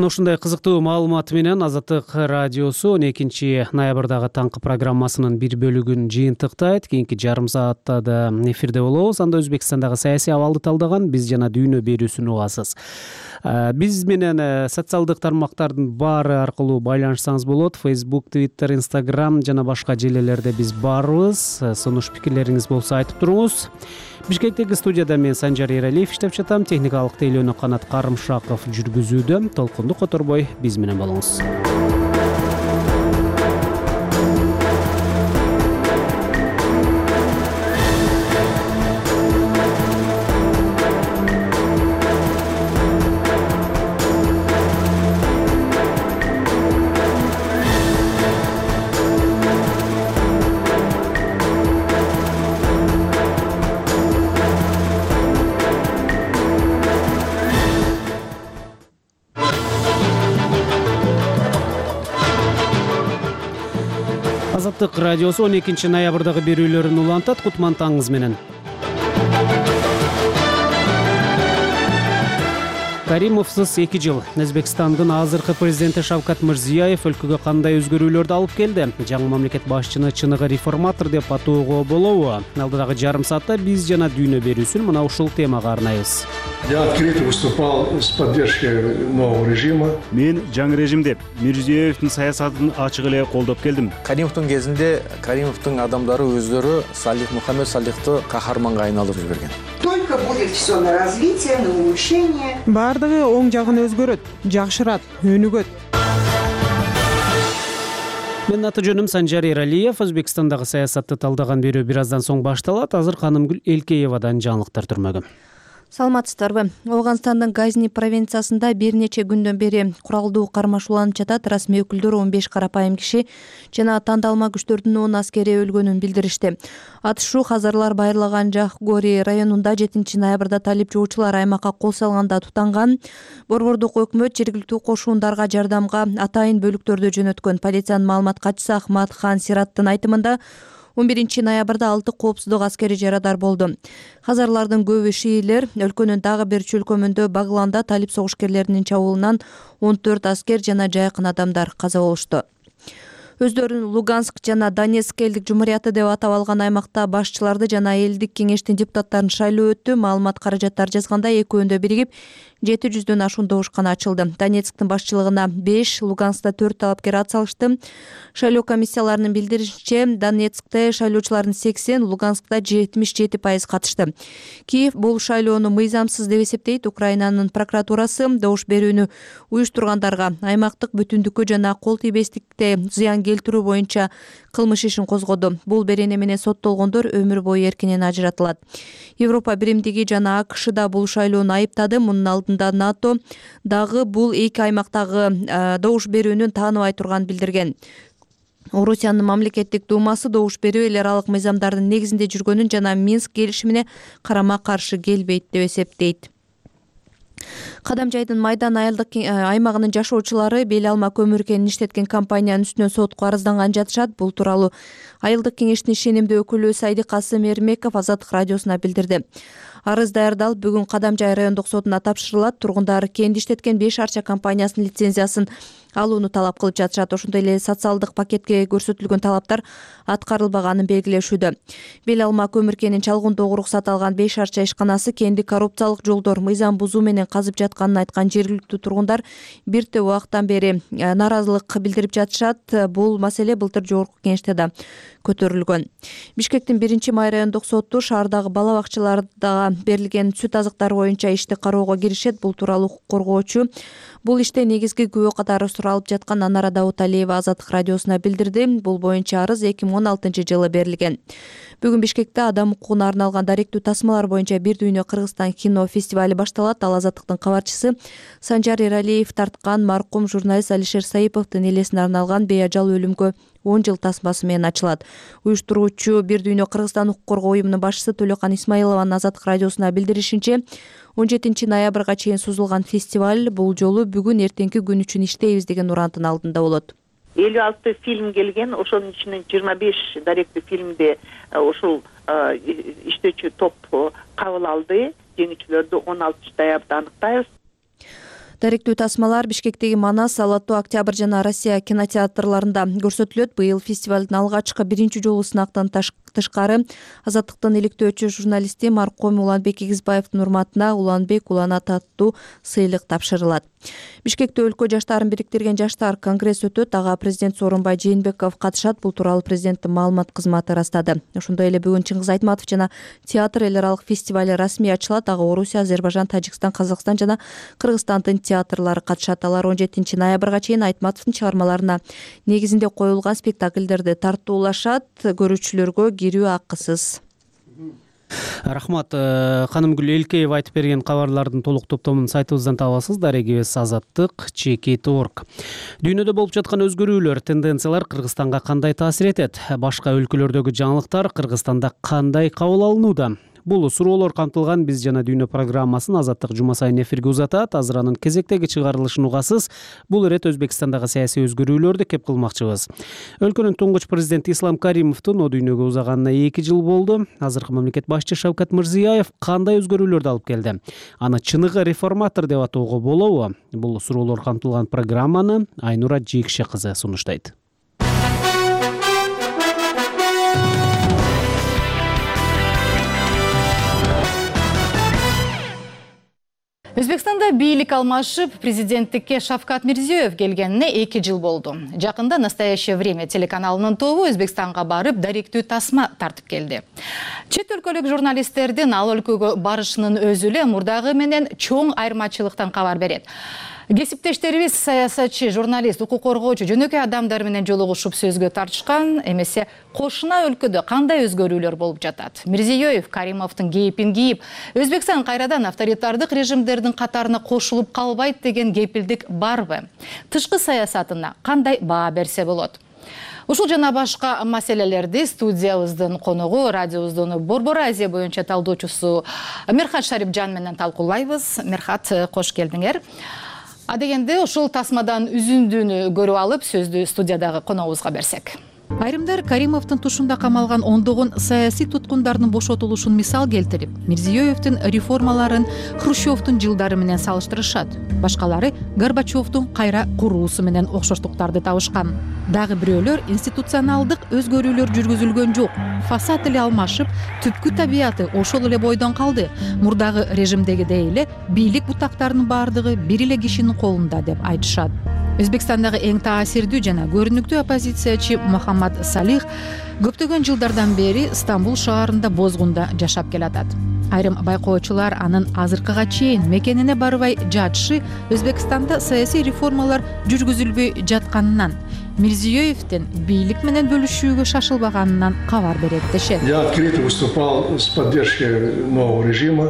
мына ушундай кызыктуу маалымат менен Азаттык радиосу он экинчи ноябрдагы таңкы программасынын бир бөлүгүн жыйынтыктайт. Кийинки жарым саатта да эфирде болобуз. Анда Өзбекстандагы саясий абалды талдаган биз жана дүйнө берүүсүн угасыз. Биз менен социалдык тармактардын баары аркылуу байланышсаңыз болот. Facebook, Twitter, Instagram жана башка желелерде биз барбыз. Сунуш пикирлериңиз болсо айтып туруңуз. Бишкектеги студияда мен Санжар Эралиев иштеп жатам. Техникалык тейлөөнү Канат Карымшаков жүргүзүүдө. Толкунду которбой биз менен болуңуз. Азаттык радиосу он экинчи ноябрдагы берүүлөрүн улантат. Кутман таңыңыз менен. Каримовсуз эки жыл. Өзбекстандын азыркы президенти Шавкат Мирзиёев өлкөгө кандай өзгөрүүлөрдү алып келди? Жаңы мамлекет башчыны чыныгы реформатор деп атоого болобу? Алдыдагы жарым саатта биз жана дүйнө берүүсүн мына ушул темага арнайбыз. Я открыто выступал с поддержкой нового режима. Мен жаңы режим деп Мирзиёевдин саясатын ачык эле колдоп келдим. Каримовдун кезинде Каримовдун адамдары өздөрү Салих Мухаммед Салихты кахарманга айналдырып жиберген. Только будет все на развитие, на улучшение. Бардыгы оң жагын өзгөрөт, жакшырат, өнүгөт. Мен аты жөнүм Санжар Эралиев. Өзбекстандагы саясатты талдаган берүү бир аздан соң башталат. Азыр Канымгүл Элкеевадан жаңылыктар түрмөгү. Саламатсыздарбы. Афганстандын Газни провинциясында бир нече күндөн бери куралдуу кармашууланып жатат. Расмий өкүлдөр он беш карапайым киши жана тандалма күчтөрдүн он аскери өлгөнүн билдиришти. Атышуу хазарлар байырлаган Жахгори районунда жетинчи ноябрда талип жоочулар аймакка кол салганда тутанган. Борбордук өкмөт жергиликтүү кошундарга жардамга атайын бөлүктөрдү жөнөткөн. Полициянын маалымат катчысы Ахмад Хан Сираттын айтымында он биринчи ноябрда алты коопсуздук аскери жарадар болду. Хазарлардын көбү шиилер. Өлкөнүн дагы бир чөлкөмүндө Багланда талип согушкерлеринин чабуулунан он төрт аскер жана жайкын адамдар каза болушту. Өздөрүн Луганск жана Донецк элдик жумурияты деп атап алган аймакта башчыларды жана элдик кеңештин депутаттарын шайлоо өттү. Маалымат каражаттар жазганда экөөндө биригип жети жүздөн ашуун добушкана ачылды. Донецктин башчылыгына беш, Луганскта төрт талапкер ат салышты. Шайлоо комиссияларынын билдиришинче, Донецкте шайлоочулардын сексен, Луганскта жетимиш жети пайыз катышты. Киев бул шайлоону мыйзамсыз деп эсептейт. Украинанын прокуратурасы добуш берүүнү уюштургандарга аймактык бүтүндүккө жана кол тийбестикке зыян келтирүү боюнча кылмыш ишин козгоду. Бул берене менен соттолгондор өмүр бою эркинен ажыратылат. Европа биримдиги жана АКШ да бул шайлоону айыптады. Мунун алдында НАТО дагы бул эки аймактагы добуш берүүнүн тааныбай турганын билдирген. Орусиянын мамлекеттик думасы добуш берүү эл аралык мыйзамдардын негизинде жүргөнүн жана Минск келишимине карама каршы келбейт деп эсептейт. Кадамжайдын Майдан айылдык аймагынын жашоочулары бел алма көмүр кенин иштеткен компаниянын үстүнөн сотко арызданган жатышат. Бул тууралуу айылдык кеңештин ишенимдүү өкүлү Сайдык Касым Эрмеков Азаттык радиосуна билдирди. Арыз даярдалып, бүгүн Кадамжай райондук сотуна тапшырылат. Тургундар кенди иштеткен беш арча компаниясынын лицензиясын алууну талап кылып жатышат. Ошондой эле социалдык пакетке көрсөтүлгөн талаптар аткарылбаганын белгилешүүдө. Бел алма көмүр кенин чалгындоого уруксат алган беш арча ишканасы кенди коррупциялык жолдор, мыйзам бузуу менен казып жатканын айткан жергиликтүү тургундар бир топ убакыттан бери нааразылык билдирип жатышат. Бул маселе былтыр жогорку кеңеште да көтөрүлгөн. Бишкектин биринчи май райондук соту шаардагы бала бакчаларда берилген сүт азыктары боюнча ишти кароого киришет. Бул тууралуу укук коргоочу бул иште негизги күбө катары суралып жаткан Анара Дауталиева Азаттык радиосуна билдирди. Бул боюнча арыз эки миң он алтынчы жылы берилген. Бүгүн Бишкекте адам укугуна арналган даректүү тасмалар боюнча бир дүйнө Кыргызстан кино фестивали башталат. Ал Азаттыктын кабарчысы Санжар Эралиев тарткан маркум журналист Алишер Саиповдун элесине арналган бейажал өлүмгө он жыл тасмасы менен ачылат. Уюштуруучу бир дүйнө Кыргызстан укук коргоо уюмунун башчысы Төлөкан Исмаилованын Азаттык радиосуна билдиришинче, он жетинчи ноябрга чейин созулган фестиваль бул жолу бүгүн эртеңки күн үчүн иштейбиз деген урантын алдында болот. элүү алты фильм келген, ошонун ичинен жыйырма беш даректүү фильмди ушул иштөөчү топ кабыл алды. Жеңүүчүлөрдү он алтынчы ноябрда аныктайбыз. Даректүү тасмалар Бишкектеги Манас, Ала Тоо, Октябрь жана Россия кинотеатрларында көрсөтүлөт. Быйыл фестивалдын алгачкы биринчи жолу сынактан тышкары Азаттыктын иликтөөчү журналисти марком Уланбек Игизбаевдин урматына Уланбек Улан аттуу сыйлык тапшырылат. Бишкекте өлкө жаштарын бириктирген жаштар конгресс өтөт. Ага президент Сооронбай Жээнбеков катышат. Бул тууралуу президенттин маалымат кызматы ырастады. Ошондой эле бүгүн Чыңгыз Айтматов жана театр эл аралык фестивали расмий ачылат. Ага Орусия, Азербайжан, Тажикстан, Казакстан жана Кыргызстандын театрлары катышат. Алар он жетинчи ноябрга чейин Айтматовдун чыгармаларына негизинде коюлган спектакльдерди тартуулашат. Көрүүчүлөргө кирүү акысыз. Рахмат. Канымгүл Элкеева айтып берген кабарлардын толук топтомун сайтыбыздан табасыз. Дарегибиз Азаттык чекит точка орг. Дүйнөдө болуп жаткан өзгөрүүлөр, тенденциялар Кыргызстанга кандай таасир этет? Башка өлкөлөрдөгү жаңылыктар Кыргызстанда кандай кабыл алынууда? Бул суроолор камтылган Биз жана дүйнө программасын Азаттык жума сайын эфирге узатат. Азыр анын кезектеги чыгарылышын угасыз. Бул ирет Өзбекстандагы саясий өзгөрүүлөрдү кеп кылмакчыбыз. Өлкөнүн туңгуч президенти Ислам Каримовдун о дүйнөгө узаганына эки жыл болду. Азыркы мамлекет башчы Шавкат Мирзиёев кандай өзгөрүүлөрдү алып келди? Аны чыныгы реформатор деп атоого болобу? Бул суроолор камтылган программаны Айнура Жекше кызы сунуштайт. Өзбекстанда бийлик алмашып, президенттикке Шавкат Мирзиёев келгенине эки жыл болду. Жакында «Настоящее время» телеканалынын тобу Өзбекстанга барып, даректүү тасма тартып келди. Чет өлкөлүк журналисттердин ал өлкөгө барышынын өзү эле мурдагы менен чоң айырмачылыктан кабар берет. Кесиптештерибиз саясатчы, журналист, укук коргоочу, жөнөкөй адамдар менен жолугушуп сөзгө тартышкан, эмесе кошуна өлкөдө кандай өзгөрүүлөр болуп жатат? Мирзиёев Каримовдун кейпин кийип, Өзбекстан кайрадан авторитардык режимдердин катарына кошулуп калбайт деген кепилдик барбы? Тышкы саясатына кандай баа берсе болот? Ушул жана башка маселелерди студиябыздын коногу, радиобуздун Борбор Азия боюнча талдоочусу Мерхат Шарипжан менен талкуулайбыз. Мерхат, кош келдиңер. А дегенде ушул тасмадан үзүндүүнү көрүп алып, сөздү студиядагы коногубузга берсек. Айрымдар Каримовдун тушунда камалган ондогон саясий туткундардын бошотулушун мисал келтирип, Мирзиёевдин реформаларын Хрущевдун жылдары менен салыштырышат. Башкалары Горбачевдун кайра куруусу менен окшоштуктарды табышкан. Дагы бирөөлөр институционалдык өзгөрүүлөр жүргүзүлгөн жок. Фасад эле алмашып, түпкү табияты ошол эле бойдон калды. Мурдагы режимдегидей эле бийлик бутактарынын баардыгы бир эле кишинин колунда деп айтышат. Өзбекстандагы эң таасирдүү жана көрүнүктүү оппозициячы Мухаммад Салих көптөгөн жылдардан бери Стамбул шаарында Бозгунда жашап келатат. Айрым байкоочулар анын азыркыга чейин мекенине барбай жатышы Өзбекстанда саясий реформалар жүргүзүлбөй жатканынан, Мирзиёевдин бийлик менен бөлүшүүгө шашылбаганынан кабар берет дешет. Я открыто выступал с поддержкой нового режима.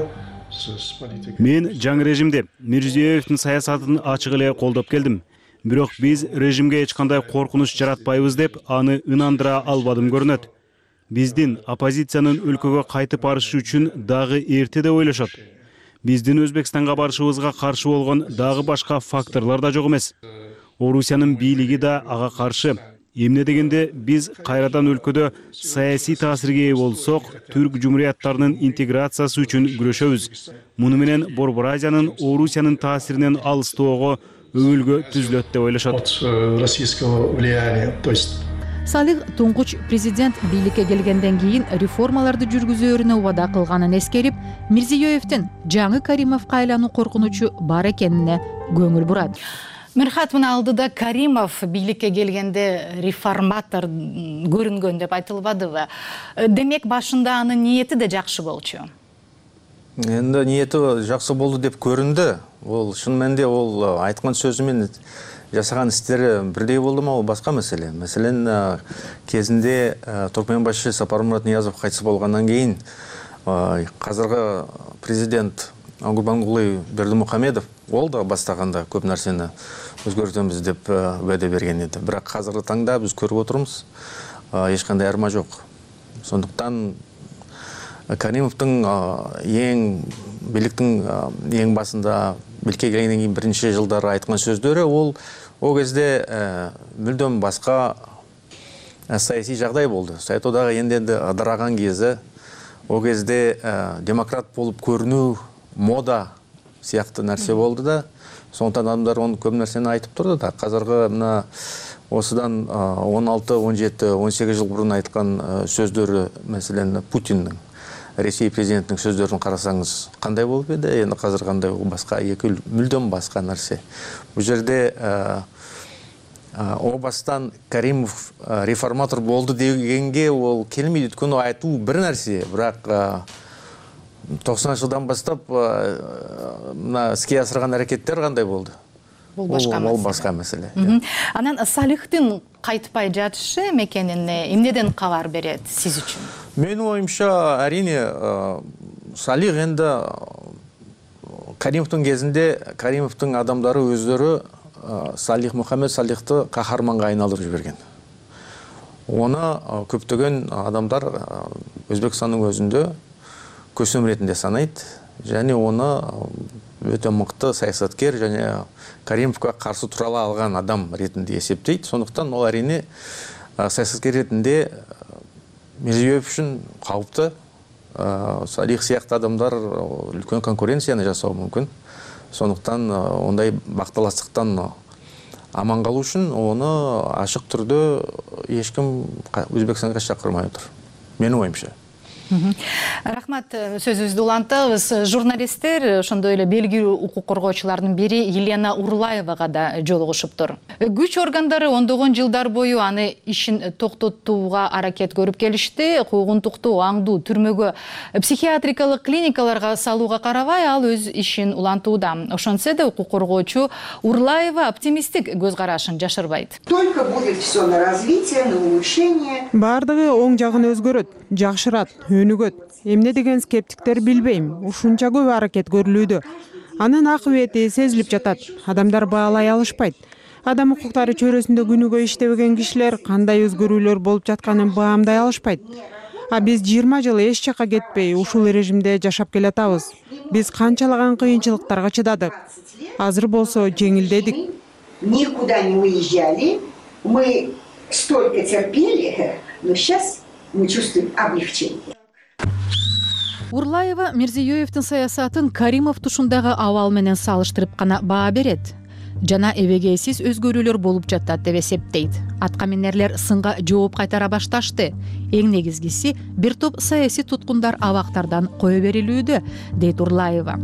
Мен жаңы режимде Мирзиёевдин саясатын ачык эле колдоп келдим. Бирок биз режимге эч кандай коркунуч жаратпайбыз деп аны ынандыра албадым көрүнөт. Биздин оппозициянын өлкөгө кайтып барышы үчүн дагы эрте деп ойлошот. Биздин Өзбекстанга барышыбызга каршы болгон дагы башка факторлор да жок эмес. Орусиянын бийлиги да ага каршы. Эмне дегенде биз кайрадан өлкөдө саясий таасирге ээ болсок, түрк жумурияттарынын интеграциясы үчүн күрөшөбүз. Муну менен Борбор Азиянын Орусиянын таасиринен алыстоого өбөлгө түзүлөт деп ойлошот. Российского влияния, то есть Салих туңгуч президент бийликке келгенден кийин реформаларды жүргүзөөрүнө убада кылганын эскерип, Мирзиёевдин жаңы Каримовго айлануу коркунучу бар экенине көңүл бурат. Мерхат, мына алдыда Каримов бийликке келгенде реформатор көрүнгөн деп айтылбадыбы? Демек башында анын ниети де жакшы болчу. Энди ниети жакшы болду деп көрүндү. Ол шын мәнде ол айткан сөзү менен жасаган иштери бирдей болдуму, ол башка маселе. Маселен, кезинде Туркменбашы Сапармурат Ниязов кайтыс болгондон кийин казыркы президент Гурбангулы Бердимухамедов ол да баштаганда көп нерсени өзгөртөбүз деп уәде берген эди. Бирок азыркы таңда биз көрүп отурмуз, эч кандай айырма жок. Сондуктан Каримовдун эң бийликтин эң башында биликке келгенден кийин биринчи жылдары айткан сөздөрү ол о кезде мүлдөм башка саясий жагдай болду. Совет одагы энденди ыдыраган кезде, о кезде демократ болуп көрүнүү мода сияқты нәрсе болды да. Сондықтан адамдар оны көп нәрсені айтып тұрды да. Қазіргі мына осыдан он алты, он жеті, он сегіз жыл бұрын айтқан сөздері, мәселен Путиннің, Ресей президентінің сөздерін қарасаңыз қандай болып еді, енді қазір қандай басқа, екі мүлдем басқа нәрсе. Бұл жерде о бастан Каримов реформатор болды дегенге ол келмейді, өйткені айту бір нәрсе, бірақ тоқсаныншы жылдан бастап мына іске асырған әрекеттер қандай болды? Бұл басқа мәселе. Ол басқа мәселе. Анан Салихтин қайтпай жатышы мекеніне емнеден хабар береді сіз үшін? Менің ойымша, әрине, Салих енді Каримовтың кезінде Каримовтың адамдары өздері Салих Мұхаммед Салихты қаһарманға айналдырып жіберген. Оны көптеген адамдар Өзбекстанның өзінде көсем ретінде санайды, және оны өте мықты саясаткер және Каримовқа қарсы тұрала алған адам ретінде есептейді. Сондықтан ол әрине саясаткер ретінде Мирзиёев үшін қауіпті. Салих сияқты адамдар үлкен конкуренцияны жасау мүмкін. Сондықтан ондай бақталастықтан аман қалу үшін оны ашық түрде ешкім Өзбекстанға шақырмай отыр. Менің ойымша. Рахмат, сөзіңізді улантабыз. Журналисттер ошондой эле белгилүү укук коргоочулардын бири Елена Урлаевага да жолугушуптур. Күч органдары ондогон жылдар бою аны ишин токтотууга аракет көрүп келишти. Куугунтукту аңдуу түрмөгө, психиатрикалык клиникаларга салууга карабай ал өз ишин улантууда. Ошонсо да укук коргоочу Урлаева оптимисттик көз карашын жашырбайт. Только будет все на развитие, на улучшение. Бардыгы оң жагын өзгөрөт, жакшырат, өнүгөт. Эмне деген скептиктер билбейм. Ушунча көп аракет көрүлүүдө. Анын акыбети сезилип жатат. Адамдар баалай алышпайт. Адам укуктары чөйрөсүндө күнүгө иштебеген кишилер кандай өзгөрүүлөр болуп жатканын баамдай алышпайт. А биз жыйырма жыл эч жакка кетпей ушул режимде жашап келатабыз. Биз канчалаган кыйынчылыктарга чыдадык. Азыр болсо жеңилдедик. Никуда не уезжали. Мы столько терпели, но сейчас мы чувствуем облегчение. Урлаева Мирзиёевдин саясатын Каримов тушундагы абал менен салыштырып гана баа берет. Жана эбегейсиз өзгөрүүлөр болуп жатат деп эсептейт. Аткаминерлер сынга жооп кайтара башташты. Эң негизгиси бир топ саясий туткундар абактардан кое берилүүдө, дейт Урлаева.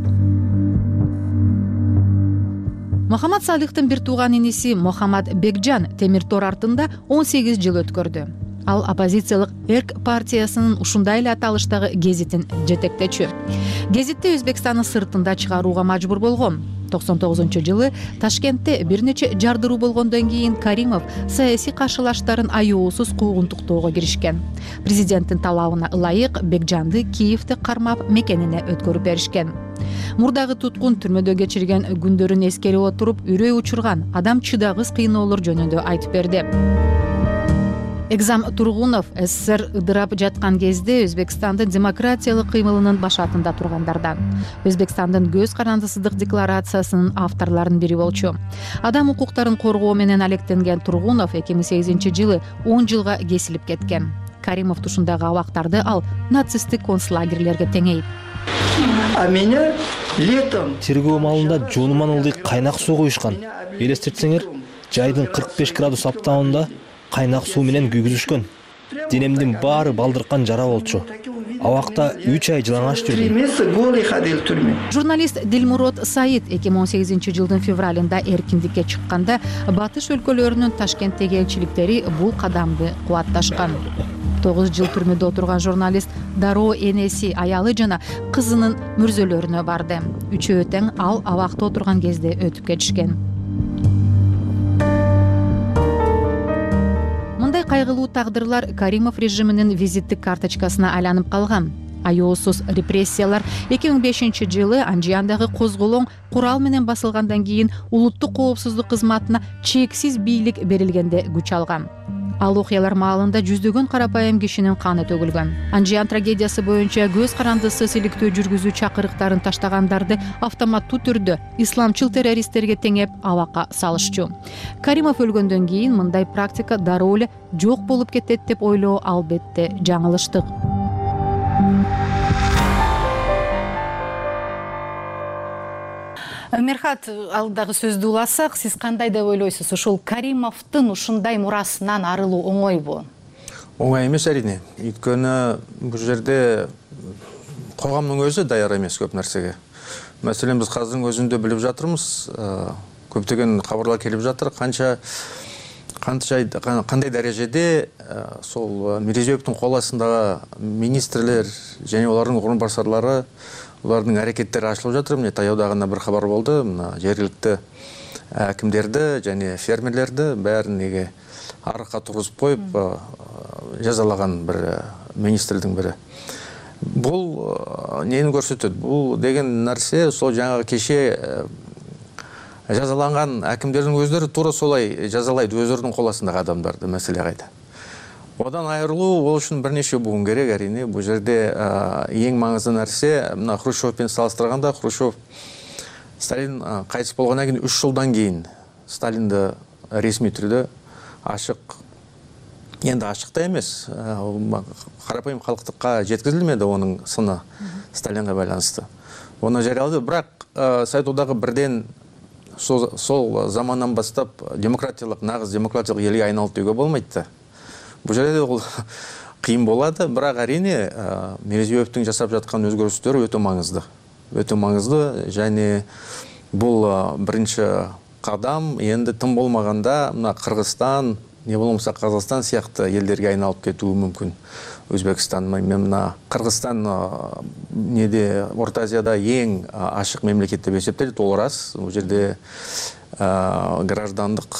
Мохаммад Салихтын бир тууган иниси Мохаммад Бекжан темир тор артында он сегиз жыл өткөрдү. Ал оппозициялык Эрк партиясынын ушундай эле аталыштагы гезитин жетектечү. Гезитти Өзбекстандын сыртында чыгарууга мажбур болгон. токсон тогузунчу жылы Ташкентте бир нече жардыруу болгондон кийин Каримов саясий каршылаштарын аюусуз куугунтуктоого киришкен. Президенттин талабына ылайык Бекжанды Киевде кармап мекенине өткөрүп беришкен. Мурдагы туткун түрмөдө кечирген күндөрүн эскере отуруп үрөй учурган, адам чыдагыс кыйноолор жөнүндө айтып берди. Экзам Тургунов СССР ыдырап жаткан кезде Өзбекстандын демократиялык кыймылынын башатында тургандардан. Өзбекстандын көз карандысыздык декларациясынын авторлорунун бири болчу. Адам укуктарын коргоо менен алектенген Тургунов эки миң сегизинчи жылы он жылга кесилип кеткен. Каримов тушундагы абактарды ал нацисттик концлагерлерге теңейт. А меня летом тергөө маалында жонуман ылдый кайнак суу куюшкан. Элестетсеңер, жайдын кырк беш градус аптабында кайнак суу менен күйгүзүшкөн. Денемдин баары балдыркан жара болчу. Абакта үч ай жылаңач жүрдүм. Журналист Дилмурод Саид эки миң он сегизинчи жылдын февралында эркиндикке чыкканда батыш өлкөлөрүнүн Ташкенттеги элчиликтери бул кадамды кубатташкан. тогуз жыл түрмөдө отурган журналист Дароо энеси, аялы жана кызынын мүрзөлөрүнө барды. Үчөө тең ал абакта отурган кезде өтүп кетишкен. Мындай кайгылуу тагдырлар Каримов режиминин визиттик карточкасына айланып калган. Аюусуз репрессиялар эки миң бешинчи жылы Анжияндагы козголоң курал менен басылгандан кийин улуттук коопсуздук кызматына чексиз бийлик берилгенде күч алган. Ал окуялар маалында жүздөгөн карапайым кишинин каны төгүлгөн. Анжиян трагедиясы боюнча көз карандысы иликтөө жүргүзүү чакырыктарын таштагандарды автоматтуу түрдө исламчыл террористтерге теңеп абакка салышчу. Каримов өлгөндөн кийин мындай практика дароо эле жок болуп кетет деп ойлоо албетте жаңылыштык. Мерхат, алдагы сөздү уласак, сиз кандай деп ойлойсуз? Ушул Каримовдун ушундай мурасынан арылуу оңойбу? Оңай эмес әрине. Өйткөнү бул жерде коомдун өзү даяр эмес көп нерсеге. Мәселен, біз қазірдің өзінде біліп жатырмыз, көптеген хабарлар келіп жатыр, қанша қандай дәрежеде сол Мирзиёевтің қол астындағы министрлер және олардың орынбасарлары, олардың әрекеттері ашылып жатыр. Міне таяуда ғана бір хабар болды, мына жергілікті әкімдерді және фермерлерді бәрін неге арыққа тұрғызып қойып жазалаған бір министрдің бірі. Бұл нені көрсетеді? Бұл деген нәрсе сол жаңағы кеше жазаланған әкімдердің өздері тура солай жазалайды өздерінің қол астындағы адамдарды, мәселе қайда. Одан айырылу ол үшін бірнеше буын керек, әрине. Бұл жерде ең маңызды нәрсе, мына Хрущевпен салыстырғанда, Хрущев Сталин қайтыс болғаннан кейін үш жылдан кейін Сталинді ресми түрде ашық, енді ашықта емес, қарапайым халықтыққа жеткізілмеді оның сыны Сталинға байланысты. Оны жариялады, бірақ Совет одағы бірден сол заманнан бастап демократиялық, нағыз демократиялық елге айналды деуге болмайды. Бұл жерде ол қиын болады, бірақ әрине Мирзиёевтің жасап жатқан өзгерістері өте маңызды. Өте маңызды, және бұл бірінші қадам, енді тым болмағанда мына Қырғызстан, не болмаса Қазақстан сияқты елдерге айналып кетуі мүмкін. Өзбекстан, мына Қырғызстан неде Орта Азияда ең ашық мемлекет деп есептеледі, ол рас. Бұл жерде граждандық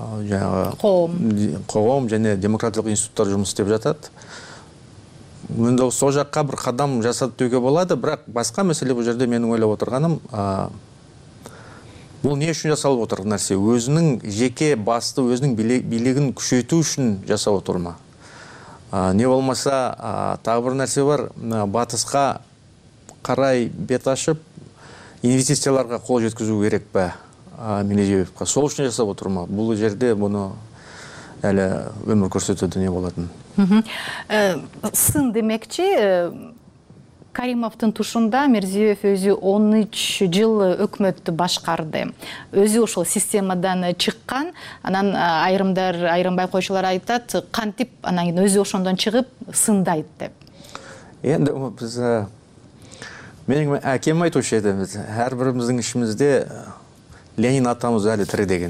қоғам және демократиялық институттар жұмыс істеп жатады. Енді сол жаққа бір қадам жасады деуге болады, бірақ басқа мәселе бұл жерде менің ойлап отырғаным, бұл не үшін жасалып отыр нәрсе? Өзінің жеке басты, өзінің билігін күшейту үшін жасап отыр ма? Не болмаса, тағы бір нәрсе бар, батысқа қарай бет ашып, инвестицияларға қол жеткізу керек пе Мирзиёевқа? Сол үшін жасап отыр ма? Бұл жерде бұны әлі өмір көрсетеді не болатын. Сын демекчи, Каримовдун тушунда Мирзиёев өзү он үч жыл өкмөттү башкарды. Өзү ошол системадан чыккан, анан айрымдар, айрым байкоочулар айтат, кантип анан өзү ошондон чыгып сындайт деп. Енді біз менің әкем айтушы еді, ар бирибиздин ишимизде Ленин атамыз әлі тірі деген.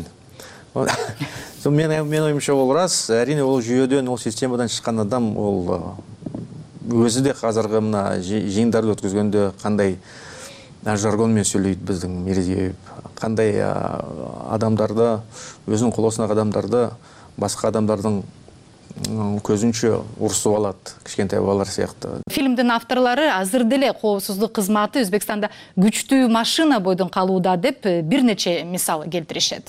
Мен ойымша ол рас, әрине ол жүйеден, ол системадан шыққан адам, ол өзі де қазіргі мына жиындарды өткізгенде қандай жаргонмен сөйлейді біздің Мирзиёев, қандай адамдарды, өзінің қолысындағы адамдарды басқа адамдардың көзінше ұрсып алады, кішкентай балалар сияқты. Фильмдің авторлары азыр деле коопсуздук кызматы Өзбекстанда күчтүү машина бойдон калууда деп бир нече мисал келтиришет.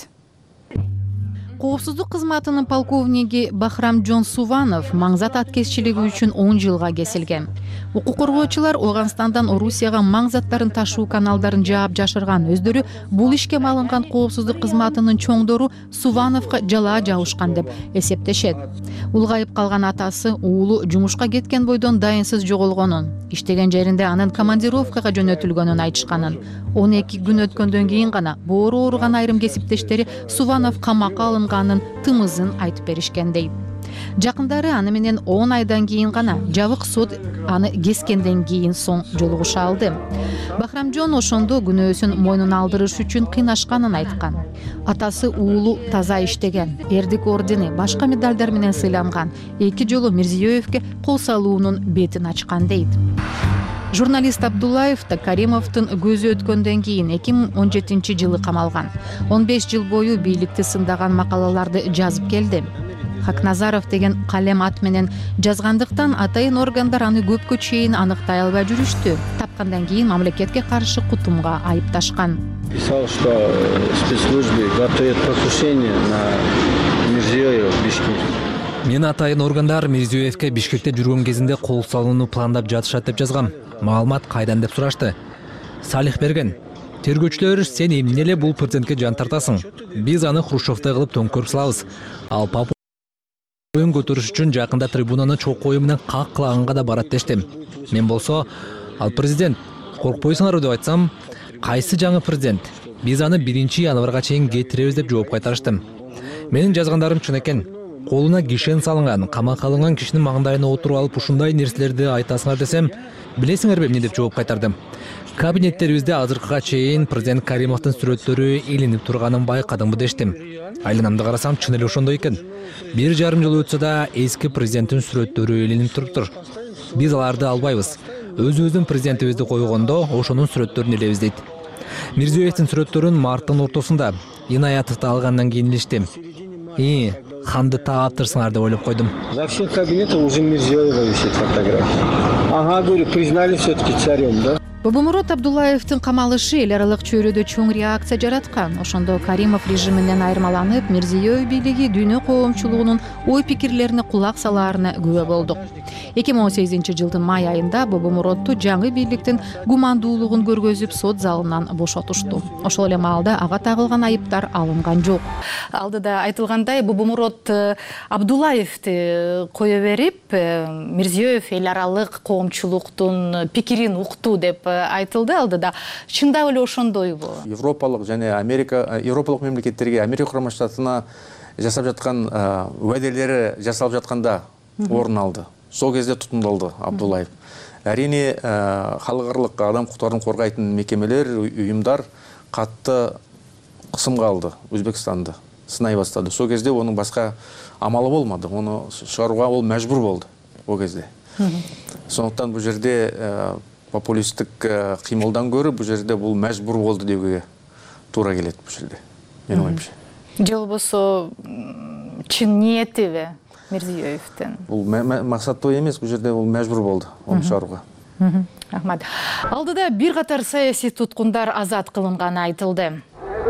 Коопсуздук кызматынын полковниги Бахрамжон Суванов маңзат аткезчилиги үчүн он жылга кесилген. Укук коргоочулар Оганстандан Орусияга маңзаттарын ташуу каналдарын жаап жашырган. Өздөрү бул ишке малынган коопсуздук кызматынын чоңдору Сувановго жала жабышкан деп эсептешет. Улгайып калган атасы уулу жумушка кеткен бойдон дайынсыз жоголгонун, иштеген жеринде анын командировкага жөнөтүлгөнүн айтышканын. он эки күн өткөндөн кийин гана боору ооруган айрым кесиптештери Суванов камакка алынганын тымызын айтып беришкендей. Жакындары аны менен он айдан кийин гана жабык сот аны кескенден кийин соң жолугуша алды. Бахрамжон ошондо күнөөсүн мойнуна алдырыш үчүн кыйнашканын айткан. Атасы уулу таза иштеген, эрдик ордени, башка медалдар менен сыйланган. Эки жолу Мирзиёевке кол салуунун бетин ачкан дейт. Журналист Абдуллаев да Каримовдун көзү өткөндөн кийин эки миң он жетинчи жылы камалган. он беш жыл бою бийликти сындаган макалаларды жазып келди. Хакназаров деген калем ат менен жазгандыктан атайын органдар аны көпкө чейин аныктай албай жүрүштү. Тапкандан кийин мамлекетке каршы кутумга айыпташкан. Писал, что спецслужбы готовят покушение на Мирзиёева в Бишкеке. Мен атайын органдар Мирзиёевке Бишкекте жүргөн кезинде кол салууну пландап жатышат деп жазгам. Маалымат кайдан деп сурашты. Салих берген. Тергөөчүлөр, сен эмне эле бул президентке жан тартасың? Биз аны Хрущевтой кылып төңкөрүп салабыз. Ал папу оюн көтөрүш үчүн жакында трибунаны чокою менен как кылаганга да барат дештим. Мен болсо, ал президент коркпойсуңар деп айтсам, кайсы жаңы президент? Биз аны биринчи январга чейин кетиребиз деп жооп кайтарыштым. Менин жазгандарым чын экен. Колуна кишен салынган, камакка алынган кишинин маңдайына отуруп алып ушундай нерселерди айтасыңар десем, билесиңерби эмне деп жооп кайтардым. Кабинеттерибизде азыркыга чейин президент Каримовдун сүрөттөрү илинип турганын байкадыңбы дештим. Айланамды карасам чын эле ошондой экен. Бир жарым жыл өтсө да эски президенттин сүрөттөрү илинип туруптур. Биз аларды албайбыз. Өзүбүздүн президентибизди койгондо ошонун сүрөттөрүн илебиз дейт. Мирзиёевдин сүрөттөрүн марттын ортосунда Инаятовду алгандан кийин илиштим. И ханды тааптырсыңар деп ойлоп койдум. За всех кабинетов уже Мирзиёева висит фотография. Ага, говорю, признали все-таки царем, да? Бобомурод Абдуллаевдин камалышы эл аралык чөйрөдө чоң реакция жараткан. Ошондо Каримов режиминен айырмаланып, Мирзиёев бийлиги дүйнө коомчулугунун ой пикирлерине кулак салаарына күбө болдук. эки миң он сегизинчи жылдын май айында Бобомуродду жаңы бийликтин гумандуулугун көргөзүп сот залынан бошотушту. Ошол эле маалда ага тагылган айыптар алынган жок. Алдыда айтылгандай, Бобомурод Абдуллаевди кое берип, Мирзиёев эл аралык коомчулуктун пикирин укту деп айтылды. Алдыда чындап эле ошондойбу? Европалык жана Америка, Европалык мемлекеттерге, Америка Курама Штатына жасап жаткан уәделери жасалып жатканда орун алды. Сол кезде тутумдалды Абдуллаев. Әрине, халыкаралык адам укуктарын коргайтын мекемелер, уюмдар катты кысымга алды Өзбекстанды, сынай баштады. Сол кезде онун башка амалы болмады. Оны чыгарууга ол мәжбүр болду ол кезде. Сондуктан бул жерде популисттик кыймылдан көрүп, бул жерде бул мәжбүр болду деуге туура келет бул жерде. Менин оюмча. Же болбосо чын ниетиби Мирзиёевдин? Бул максаттуу эмес, бул жерде бул мәжбүр болду оны чыгарууга. Рахмат. Алдыда бир катар саясий туткундар азат кылынганы айтылды.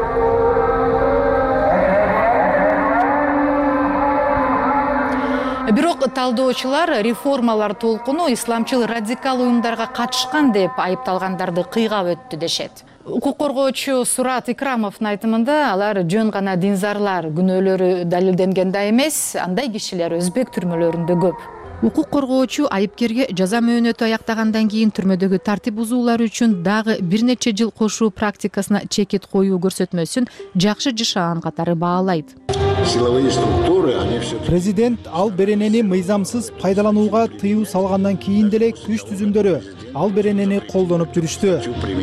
Бирок талдоочулар реформалар толкуну исламчыл радикал уюмдарга катышкан деп айыпталгандарды кыйгап өттү дешет. Укук коргоочу Сурат Икрамовдун айтымында алар жөн гана динзарлар, күнөөлөрү далилденген да эмес, андай кишилер өзбек түрмөлөрүндө көп. Укук коргоочу айыпкерге жаза мөөнөтү аяктагандан кийин түрмөдөгү тартип бузуулар үчүн дагы бир нече жыл кошуу практикасына чекит коюу көрсөтмөсүн жакшы жашаган катары баалайт. Президент ал беренени мыйзамсыз пайдаланууга тыюу салгандан кийин деле күч түзүмдөрү ал беренени колдонуп жүрүштү.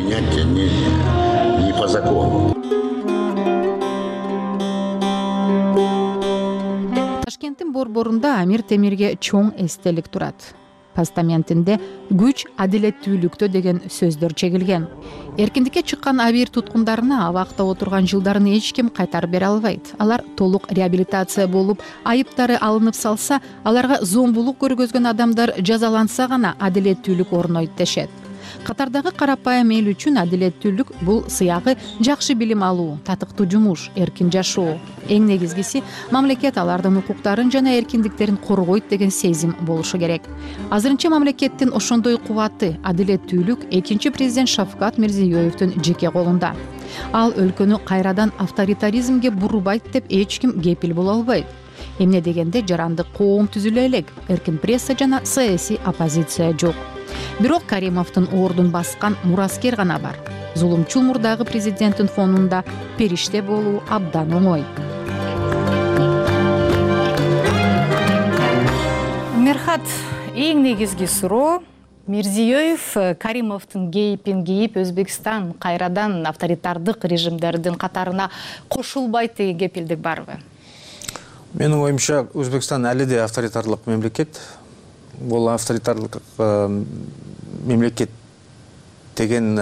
Ташкенттин борборунда Амир Темирге чоң эстелик турат. Постаментинде күч адилеттүүлүктө деген сөздөр чегилген. Эркиндикке чыккан Амир туткундарына абакта отурган жылдарын эч ким кайтарып бере албайт. Алар толук реабилитация болуп, айыптары алынып салса, аларга зомбулук көргөзгөн адамдар жазаланса гана адилеттүүлүк орнойт дешет. Катардагы карапайым эл үчүн адилеттүүлүк бул сыягы жакшы билим алуу, татыктуу жумуш, эркин жашоо. Эң негизгиси мамлекет алардын укуктарын жана эркиндиктерин коргойт деген сезим болушу керек. Азырынча мамлекеттин ошондой кубаты, адилеттүүлүк экинчи президент Шавкат Мирзиёевдин жеке колунда. Ал өлкөнү кайрадан авторитаризмге бурбайт деп эч ким кепил боло албайт. Эмне дегенде жарандык коом түзүлө элек, эркин пресса жана саясий оппозиция жок. Бирок Каримовдун ордун баскан мураскер гана бар. Зулумчул мурдагы президенттин фонунда периште болуу абдан оңой. Мерхат, эң негизги суроо, Мирзиёев Каримовдун кейипин кийип Өзбекстан кайрадан авторитардык режимдердин катарына кошулбайт деген кепилдик барбы? Менин оюмча, Өзбекстан әлі де авторитарлык мемлекет. Бұл авторитарлык мемлекет деген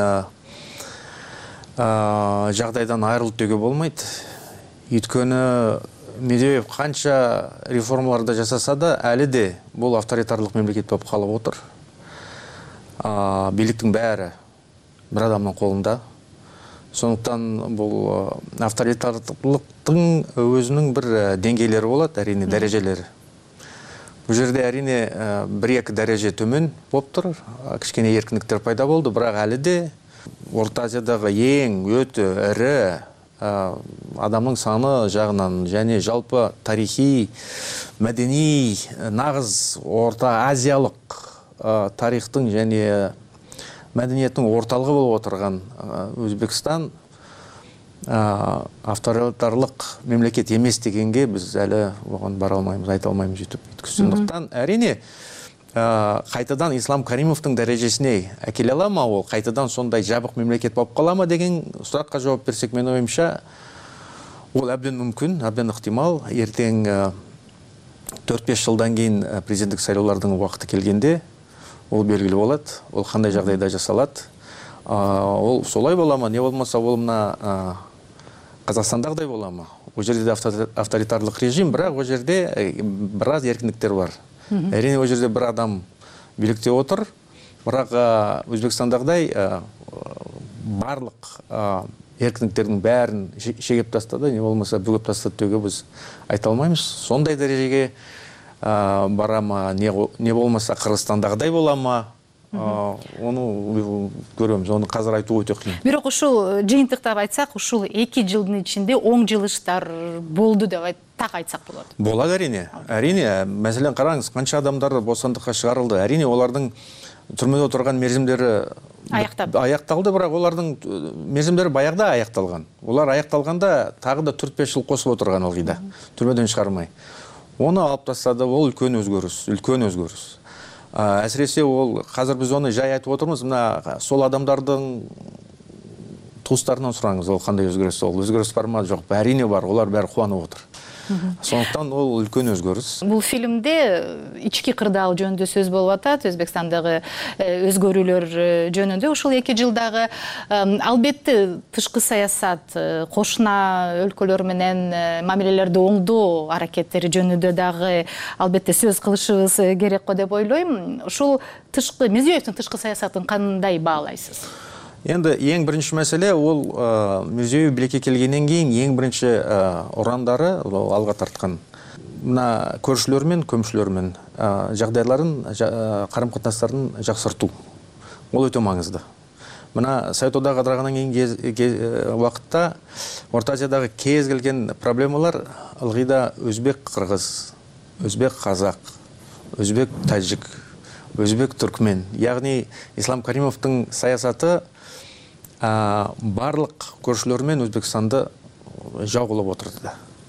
жагдайдан айрылып деуге болмайт. Өйткөнү Мирзиёев канча реформаларды жасаса да, әлі де бұл авторитарлык мемлекет болуп калып отур. Бийликтин баары бир адамдын колунда. Сондуктан бұл авторитарлыктын өзүнүн бир деңгейлери болот, әрине дәрежелери. Бұл жерде әрине бір-екі дәреже төмен болып тұр, кішкене еркіндіктер пайда болды, бірақ әлі де Орта Азиядағы ең өте ірі адамның саны жағынан және жалпы тарихи, мәдени, нағыз Орта Азиялық тарихтың және мәдениеттің орталығы болып отырған Өзбекстан авторитарлық мемлекет емес дегенге біз әлі оған бара алмаймыз, айта алмаймыз жетіп. Сондықтан әрине қайтадан Ислам Каримовтың дәрежесіне әкеле ала ма, ол қайтадан сондай жабық мемлекет болып қала ма деген сұраққа жауап берсек, мен ойымша ол әбден мүмкін, әбден ықтимал. Ертең төрт-бес жылдан кейін президенттік сайлаулардың уақыты келгенде ол белгілі болады, ол қандай жағдайда жасалады. Ол солай бола ма, не болмаса ол мына Қазақстандағыдай бола ма? Ол жерде авторитарлық режим, бірақ ол жерде біраз еркіндіктер бар. Әрине ол жерде бір адам билікте отыр, бірақ Өзбекстандағыдай барлық еркіндіктердің бәрін шегеп тастады, не болмаса бүгіп тастады деуге біз айта алмаймыз. Сондай дәрежеге бара ма, не болмаса Қырғызстандағыдай бола ма? Оны көреміз, оны қазір айту өте қиын. Бирок ушул жыйынтыктап айтсак, ушул эки жылдын ичинде оң жылыштар болду деп так айтсак болот. Болады әрине. Әрине, мәселен қараңыз, қанша адамдар бостандыққа шығарылды. Әрине, олардың түрмеде отырған мерзімдері аяқталды, бірақ олардың мерзімдері баяғыда аяқталған. Олар аяқталғанда тағы да төрт-бес жыл қосып отырған ылғида, түрмеден шығармай. Оны алып тастады, ол үлкен өзгеріс, үлкен өзгеріс. Әсіресе ол, қазір біз оны жай айтып отырмыз, мына сол адамдардың туыстарынан сұраңыз, ол қандай өзгеріс, ол өзгеріс бар ма, жоқ, әрине бар, олар бәрі қуанып отыр. Сондықтан ол үлкен өзгеріс. Бұл фильмде ички кырдаал жөнүндө сөз болуп атат, Өзбекстандагы өзгөрүүлөр жөнүндө. Ушул эки жылдагы албетте тышкы саясат, кошуна өлкөлөр менен мамилелерди оңдоо аракеттери жөнүндө дагы албетте сөз кылышыбыз керек го деп ойлойм. Ушул тышкы Мирзиёевдин тышкы саясатын кандай баалайсыз? Енді ең бірінші мәселе, ол Мирзиёев билекке келгеннен кейін ең бірінші ұрандары алға тартқан. Мына көршілермен, көмшілермен жағдайларын, қарым-қатынастарын жақсарту. Ол өте маңызды. Мына Совет одағы ыдырағаннан кейін уақытта Орта Азиядағы кез келген проблемалар ылғида өзбек-қырғыз, өзбек-қазақ, өзбек-тәжік, өзбек-түркмен. Яғни Ислам Каримовтың саясаты барлық көршілермен Өзбекстанды жау қылып отырды.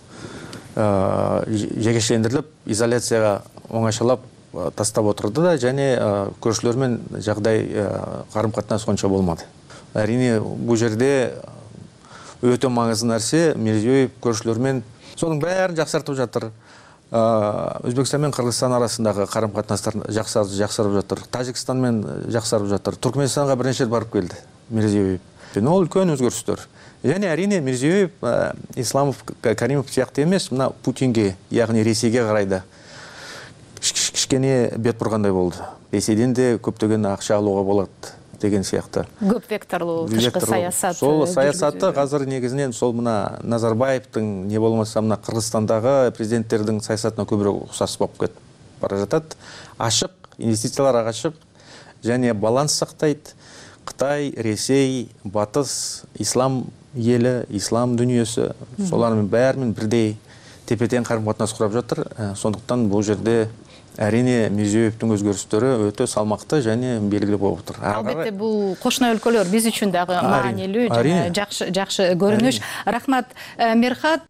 Жекешелендіріліп, изоляцияға оңашалап тастап отырды да, және көршілермен жағдай қарым-қатынас онша болмады. Әрине, бұл жерде өте маңызды нәрсе, Мирзиёев көршілермен соның бәрін жақсартып жатыр. Өзбекстан мен Қырғызстан арасындағы қарым-қатынастар жақсарып жатыр. Тәжікстанмен жақсарып жатыр. Түркменстанға бірнеше рет барып келді Мирзиёев. Ол үлкен өзгерістер. Және әрине Мирзиёев Исламов, Каримов сияқты емес, мына Путинге, яғни Ресейге қарайды кішкене бет бұрғандай болды. Ресейден де көптеген ақша алуға болады деген сияқты. Көп векторлы тышкы саясат. Сол саясатты қазір негізінен сол мына Назарбаевтың, не болмаса мына Қырғызстандағы президенттердің саясатына көбірек ұқсас болып кетіп бара жатады. Ашық, инвестициялар ашық және баланс сақтайды. Қытай, Ресей, Батыс, Ислам елі, Ислам дүниесі, солармен бәрімен бірдей тепе-тең қарым-қатынас құрап жатыр. Сондықтан бұл жерде әрине Мирзиёевтің өзгерістері өте салмақты және белгілі болып отыр. Албетте бұл кошуна өлкөлөр биз үчүн дагы маанилүү жана жакшы жакшы көрүнүш. Рахмат, Мерхат.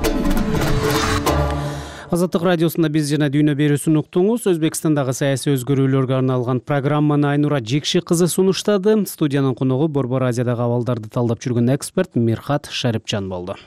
Азаттык радиосунда биз жана дүйнө берүүсүн уктуңуз. Өзбекстандагы саясий өзгөрүүлөргө арналган программаны Айнура Жекши кызы сунуштады. Студиянын коногу Борбор Азиядагы абалдарды талдап жүргөн эксперт Мерхат Шарипжан болду.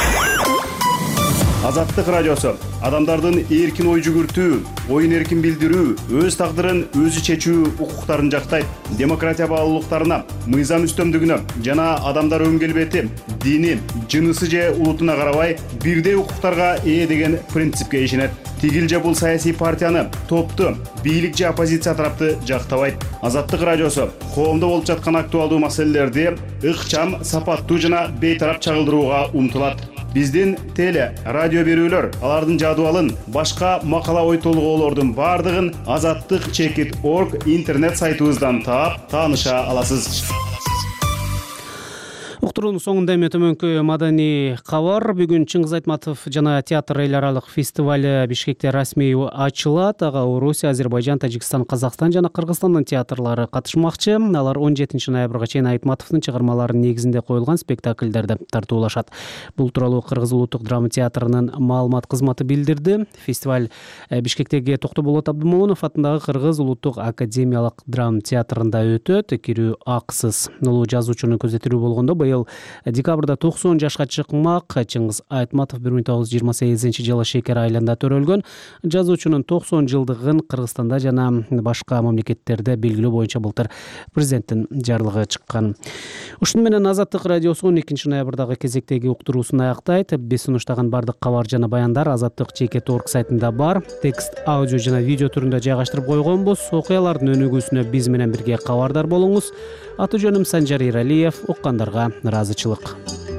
Азаттык радиосу адамдардын эркин ой жүгүртүү, оюн эркин билдирүү, өз тагдырын өзү чечүү укуктарын жактайт. Демократия баалуулуктарына, мыйзам үстөмдүгүнө жана адамдар өң келбети, дини, жынысы же улутуна карабай бирдей укуктарга ээ деген принципке ишенет. Тигил же бул саясий партияны, топту, бийлик же оппозиция тарапты жактабайт. Азаттык радиосу коомдо болуп жаткан актуалдуу маселелерди ыкчам, сапаттуу жана бейтарап чагылдырууга умтулат. Биздин теле, радио берүүлөр, алардын жадыбалын, башка макала ой толгоолордун бардыгын азаттык чекит точка орг интернет сайтыбыздан таап, тааныша аласыз. уктуруунун соңунда эми төмөнкү маданий кабар. Бүгүн Чыңгыз Айтматов жана театр эл аралык фестивалы Бишкекте расмий ачылат. Ага Орусия, Азербайжан, Тажикстан, Казакстан жана Кыргызстандын театрлары катышмакчы. Алар он жетинчи ноябрга чейин Айтматовдун чыгармаларынын негизинде коюлган спектакльдерди тартуулашат. Бул тууралуу Кыргыз улуттук драма театрынын маалымат кызматы билдирди. Фестиваль Бишкектеги Токтоболот Абдымомунов атындагы Кыргыз улуттук академиялык драма театрында өтөт. Кирүү акысыз. Улуу жазуучунун көзөтүлүү болгондо быйыл декабрда токсон жашка чыкмак. Чыңгыз Айтматов бир миң тогуз жүз жыйырма сегизинчи жылы шекер айылында төрөлгөн. Жазуучунун токсон жылдыгын Кыргызстанда жана башка мамлекеттерде белгилөө боюнча былтыр президенттин жарлыгы чыккан. Ушуну менен Азаттык радиосу он экинчи ноябрдагы кезектеги уктуруусун аяктайт. Биз сунуштаган бардык кабар жана баяндар Азаттык чекит орг сайтында бар. Текст, аудио жана видео түрүндө жайгаштырып койгонбуз. Окуялардын өнүгүүсүнө биз менен бирге кабардар болуңуз. Аты жөнүм Санжар Иралиев. Уккандарга ыраазычылык.